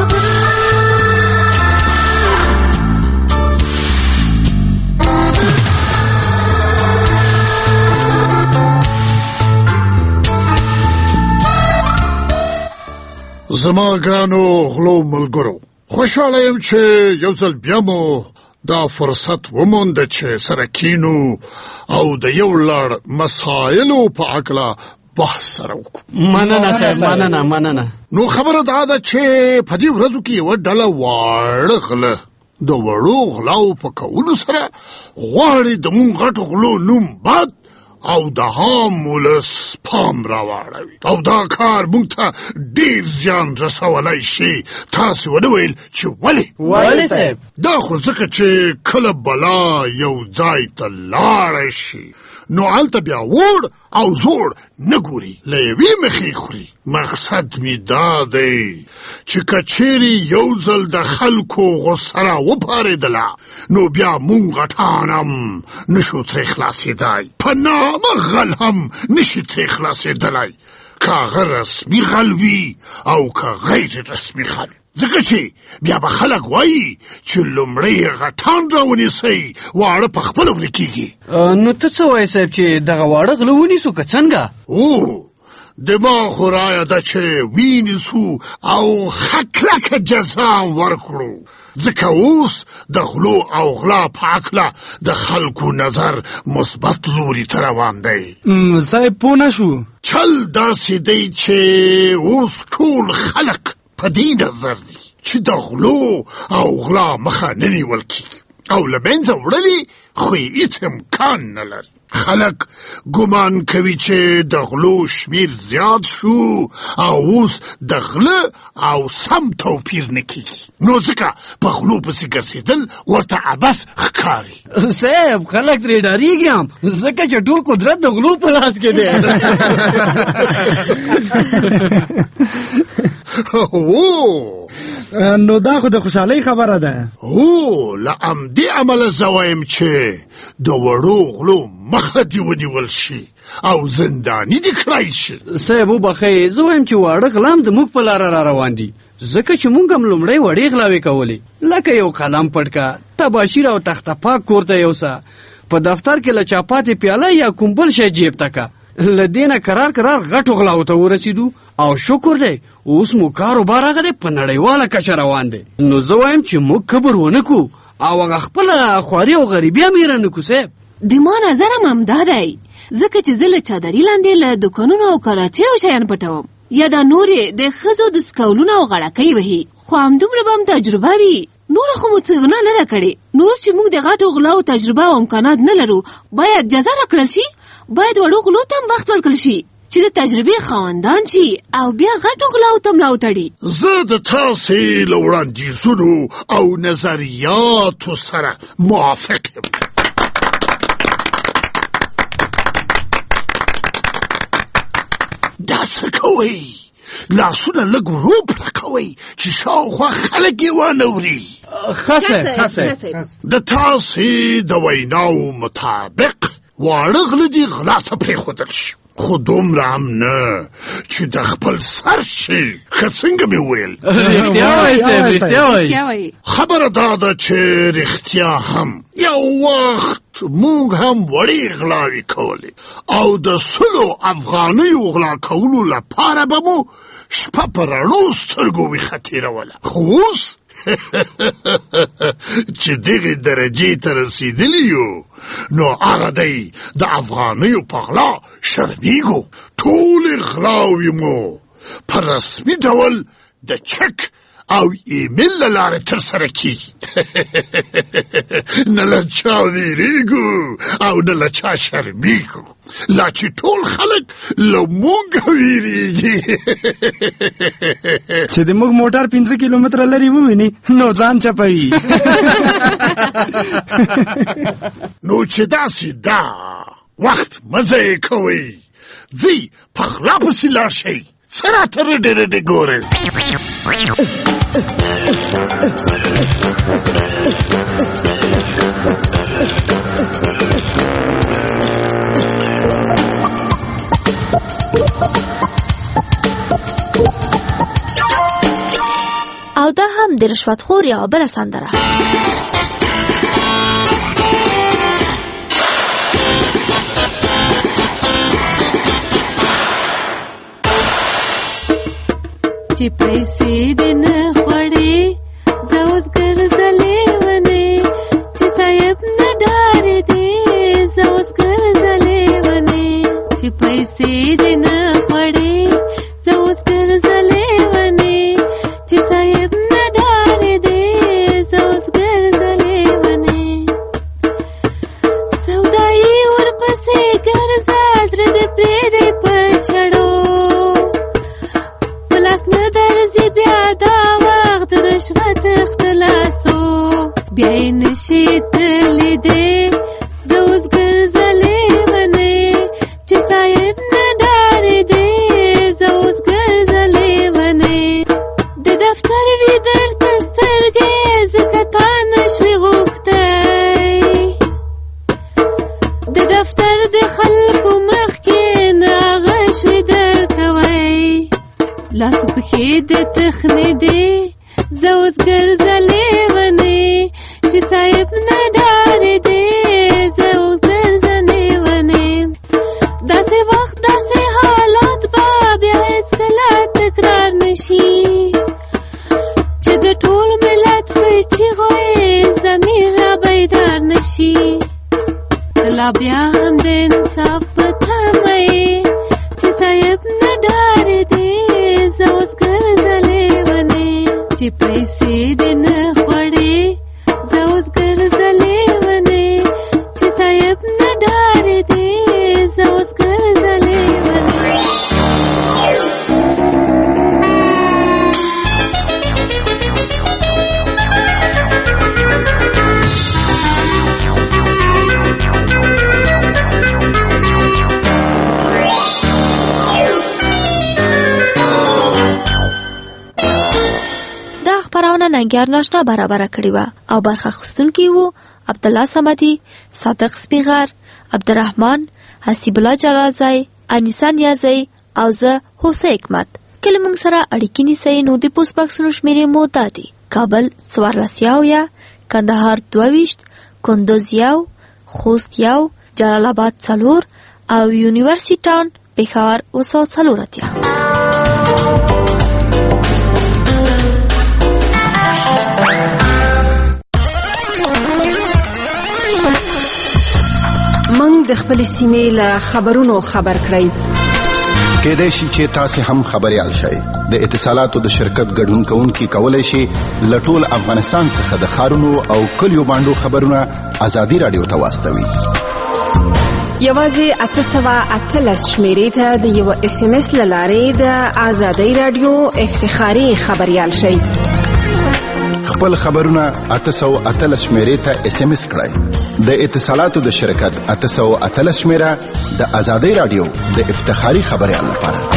Speaker 11: زما ګرانو غلو ملګرو، خوشحاله یم چې یو ځل بیا مو دا فرصت ومونده چې سره کینو او د یو لړ مسایلو په اړه بحث سره وکړو.
Speaker 1: مننه صاحب، مننه مننه.
Speaker 11: نو خبره دا ده چې په دې ورځو کې یوه ډله واړه غله د وړو غلاو په کولو سره غواړي د مونږ غټو غلو نوم بد او د عام ولس پام راواړوي او دا کار مونږ ته ډېر زیان رسولی شي. تاسې ونه ویل چې ولې؟
Speaker 1: ولې صاحب؟
Speaker 11: دا خو ځکه چې کله بلا یو ځای ته لاړه شي نو هلته بیا وړ او زوړ نه ګوري، له یوې مخې خوري. مقصد مې دا دی چې که چیرې یو ځل د خلکو غصه را وپارېدله نو بیا مونږ غټان هم نشو ترې خلاصېدای، په نامه غل هم نشي ترې خلاصېدلی، که هغه رسمي غل وي او که غیر رسمي غل. ځکه چې بیا به خلک وایي چې لومړی غټان راونیسئ، واړه په خپله ورکېږي.
Speaker 1: نو ته څه وایې صاحب چې دغه واړه غله ونیسو که څنګه؟
Speaker 11: او دما خو رایه ده چې وینیسو او ښه کلکه جزا ورکړو، ځکه اوس د غلو او غلا په هکله د خلکو نظر مثبت لوري ته روان دی.
Speaker 8: صاحب پوه نه شو.
Speaker 11: چل داسې دی چې اوس ټول خلک په دې نظر دي چې د غلو او غلا مخه نه نیول کېږي او له منځه وړلې خو یې هېڅ امکان نه لري. خلک ګمان کوي چې د غلو شمیر زیات شو او اوس د غله او سم توپیر نه کېږي، نو ځکه په غلو پسې ګرځېدل ورته عبث ښکاري.
Speaker 1: صاحب خلک ترې ډارېږي هم، ځکه چې ټول قدرت د غلو په لاس کې دی.
Speaker 11: او
Speaker 8: نو دا خو د خوشحالۍ خبره ده.
Speaker 11: هو له همدې امله زه وایم چې د وړو غلو مخه دې ونیول شي او زنداني دې کړی شي.
Speaker 1: صاحب وبښئ، زه وایم چې واړه غلا هم د موږ په لاره را روان دي، ځکه چې موږ هم لومړی وړې غلاوې کولې، لکه یو قلم پټکه، تباشیر او تخته پاک کور ته یوسه، په دفتر کې له چاپاتې پیاله یا کوم بل شی جیب ته که. له دې نه کرار کرار غټو غلاو ته ورسېدو او شکر دی اوس مو کاروبار هغه دی په نړیواله کچه روان دی. نو زه وایم چې موږ کبر ونه کړو او هغه خپله خواري او غریبي امیره نکوسه.
Speaker 2: د ما نظر هم همدا دی، ځکه چې زه له چادري لاندې له دوکانونو او کراچیو شیان پټوم، یا دا نورې د ښځو د سکولونه او غړکۍ وهي، خو همدومره به هم تجربه وي. نوره خو مو څه ګناه نه ده کړې. نور چې موږ د غټو غلاو تجربه او امکانات نه لرو، باید جزا راکړل شي. باید وړو غلو ته هم وخت ورکړل شي چې د تجربې خاوندان شي او بیا غټو غلاو ته ملا وتړي.
Speaker 11: زه د تاسې له وړاندیزونو او نظریاتو سره موافق یم. دا څه کوئ؟ لاسونه لږ ورو پړکوئ چې شاوخوا خلک یې وانوري.
Speaker 1: ښه صاحب، ښه صاحب.
Speaker 11: د تاسې د ویناو مطابق واړه غله دې غلا ته پرېښودل شي، خو دومره هم نه چې د خپل سر شي. ښه څنګه مې وویل؟
Speaker 1: رښتیا وایي صاحب، رښتیا وایي.
Speaker 11: خبره دا ده چې رښتیا هم یو وخت موږ هم وړې غلاوې کولې او د سلو افغانیو غلا کولو لپاره به مو شپه په رڼو سترګو ویښه تېروله. خو اوس چې دغې درجې ته رسېدلي یو، نو هغه دی د افغانیو په غلا شرمېږو. ټولې غلاوې مو په رسمي ډول د چک او ایمیل له لارې ترسره کېږي. نه له چا ویرېږو او نه له چا شرمېږو، لا چې ټول خلک له موږ ویرېږي.
Speaker 8: چې د موږ موټر پنځه کیلومتره لرې وویني نو ځان چپوي.
Speaker 11: نو چې داسې ده وخت مه ضایع کوئ، ځئ په غلا پسې لاړ شئ. څه راته رډې رډې ګورئ؟
Speaker 27: او دا هم د رشوتخور یوه بله سندره.
Speaker 2: چې پیسې دې نه خوړې زه اوس ګرځلې ونې، چې صاحب نه ډارې دې زه اوس ګرځلې ونې، چې پیسې دې نه خوړې زه اوس ګرځلې ونې، چې صاحب نه ډارې دې زه اوس ګرځلې ونې. سودایي ورپسې ګرځه زړه دې پرېږدی په چړو، بیا دا وخت رشوت اختلاسو، بیا یې نشي تللی دی زه اوس ګرځلې ونې، چې صاحب نه ډارې دی زه اوس ګرځلې ونې. د دفتر وي درته سترګې ځکه تا نشوې غوښتی، د دفتر د خلکو مخکې ناغه شوې درکوی. لاسو پښې د تخنې دی زه اوس ګرځلې ونې، چې صاحب نه ډارې دی زه اوس ګرځلې ونې. داسې وخت داسې حالات به بیا هېڅکله تکرار نشي، چې د ټول ملت په چیغو یې ضمیر را بیدار نشي. لا بیا هم د انصاف په تمه یې، چې صاحب نه ډارې دی زه اوس ګرځلې ونې، چې پیسې دې نه خوړې زه اوس ګرځلې ونې، چې صاحب نه ډارې دی زه اوس ګرځلې ونې.
Speaker 27: خپرونه ننګیار ناشنا برابره کړې وه او برخه اخیستونکي وو عبدالله صمدي، صادق سپیغر، عبدالرحمن، حسیب الله جلالزی، انیسه نیازی او زه هوسه حکمت. که له موږ سره اړیکې نیسئ نو د پوسټ باکسونو شمېرې مو دا دي: کابل څوارلس یو، کندهار دوه ویشت، کندوز یو، خوست یو، جلال آباد څلور او یونیورسټي ټاون پېښور اووه سوه څلور اتیا.
Speaker 13: د خپل سیمې له خبرونو خبر کړئ.
Speaker 10: کېدای شي چې تاسو هم خبريال شئ. د اتصالاتو د شرکت ګډون کوونکي کولای شي له ټول افغانستان څخه د ښارونو او کلیو باندې خبرونه ازادي رادیو ته واستوي.
Speaker 13: یوازې اته سوه اتلس شمیرې ته د یو اس ام اس له لارې د ازادۍ رادیو افتخاري خبريال شئ.
Speaker 10: خپل خبرونه اته سوه اتلس شمیرې ته اس ام اس کړئ. د اتصالاتو د شرکت اته سوه اتلس شمیره د ازادۍ رادیو د افتخاري خبريال لپاره.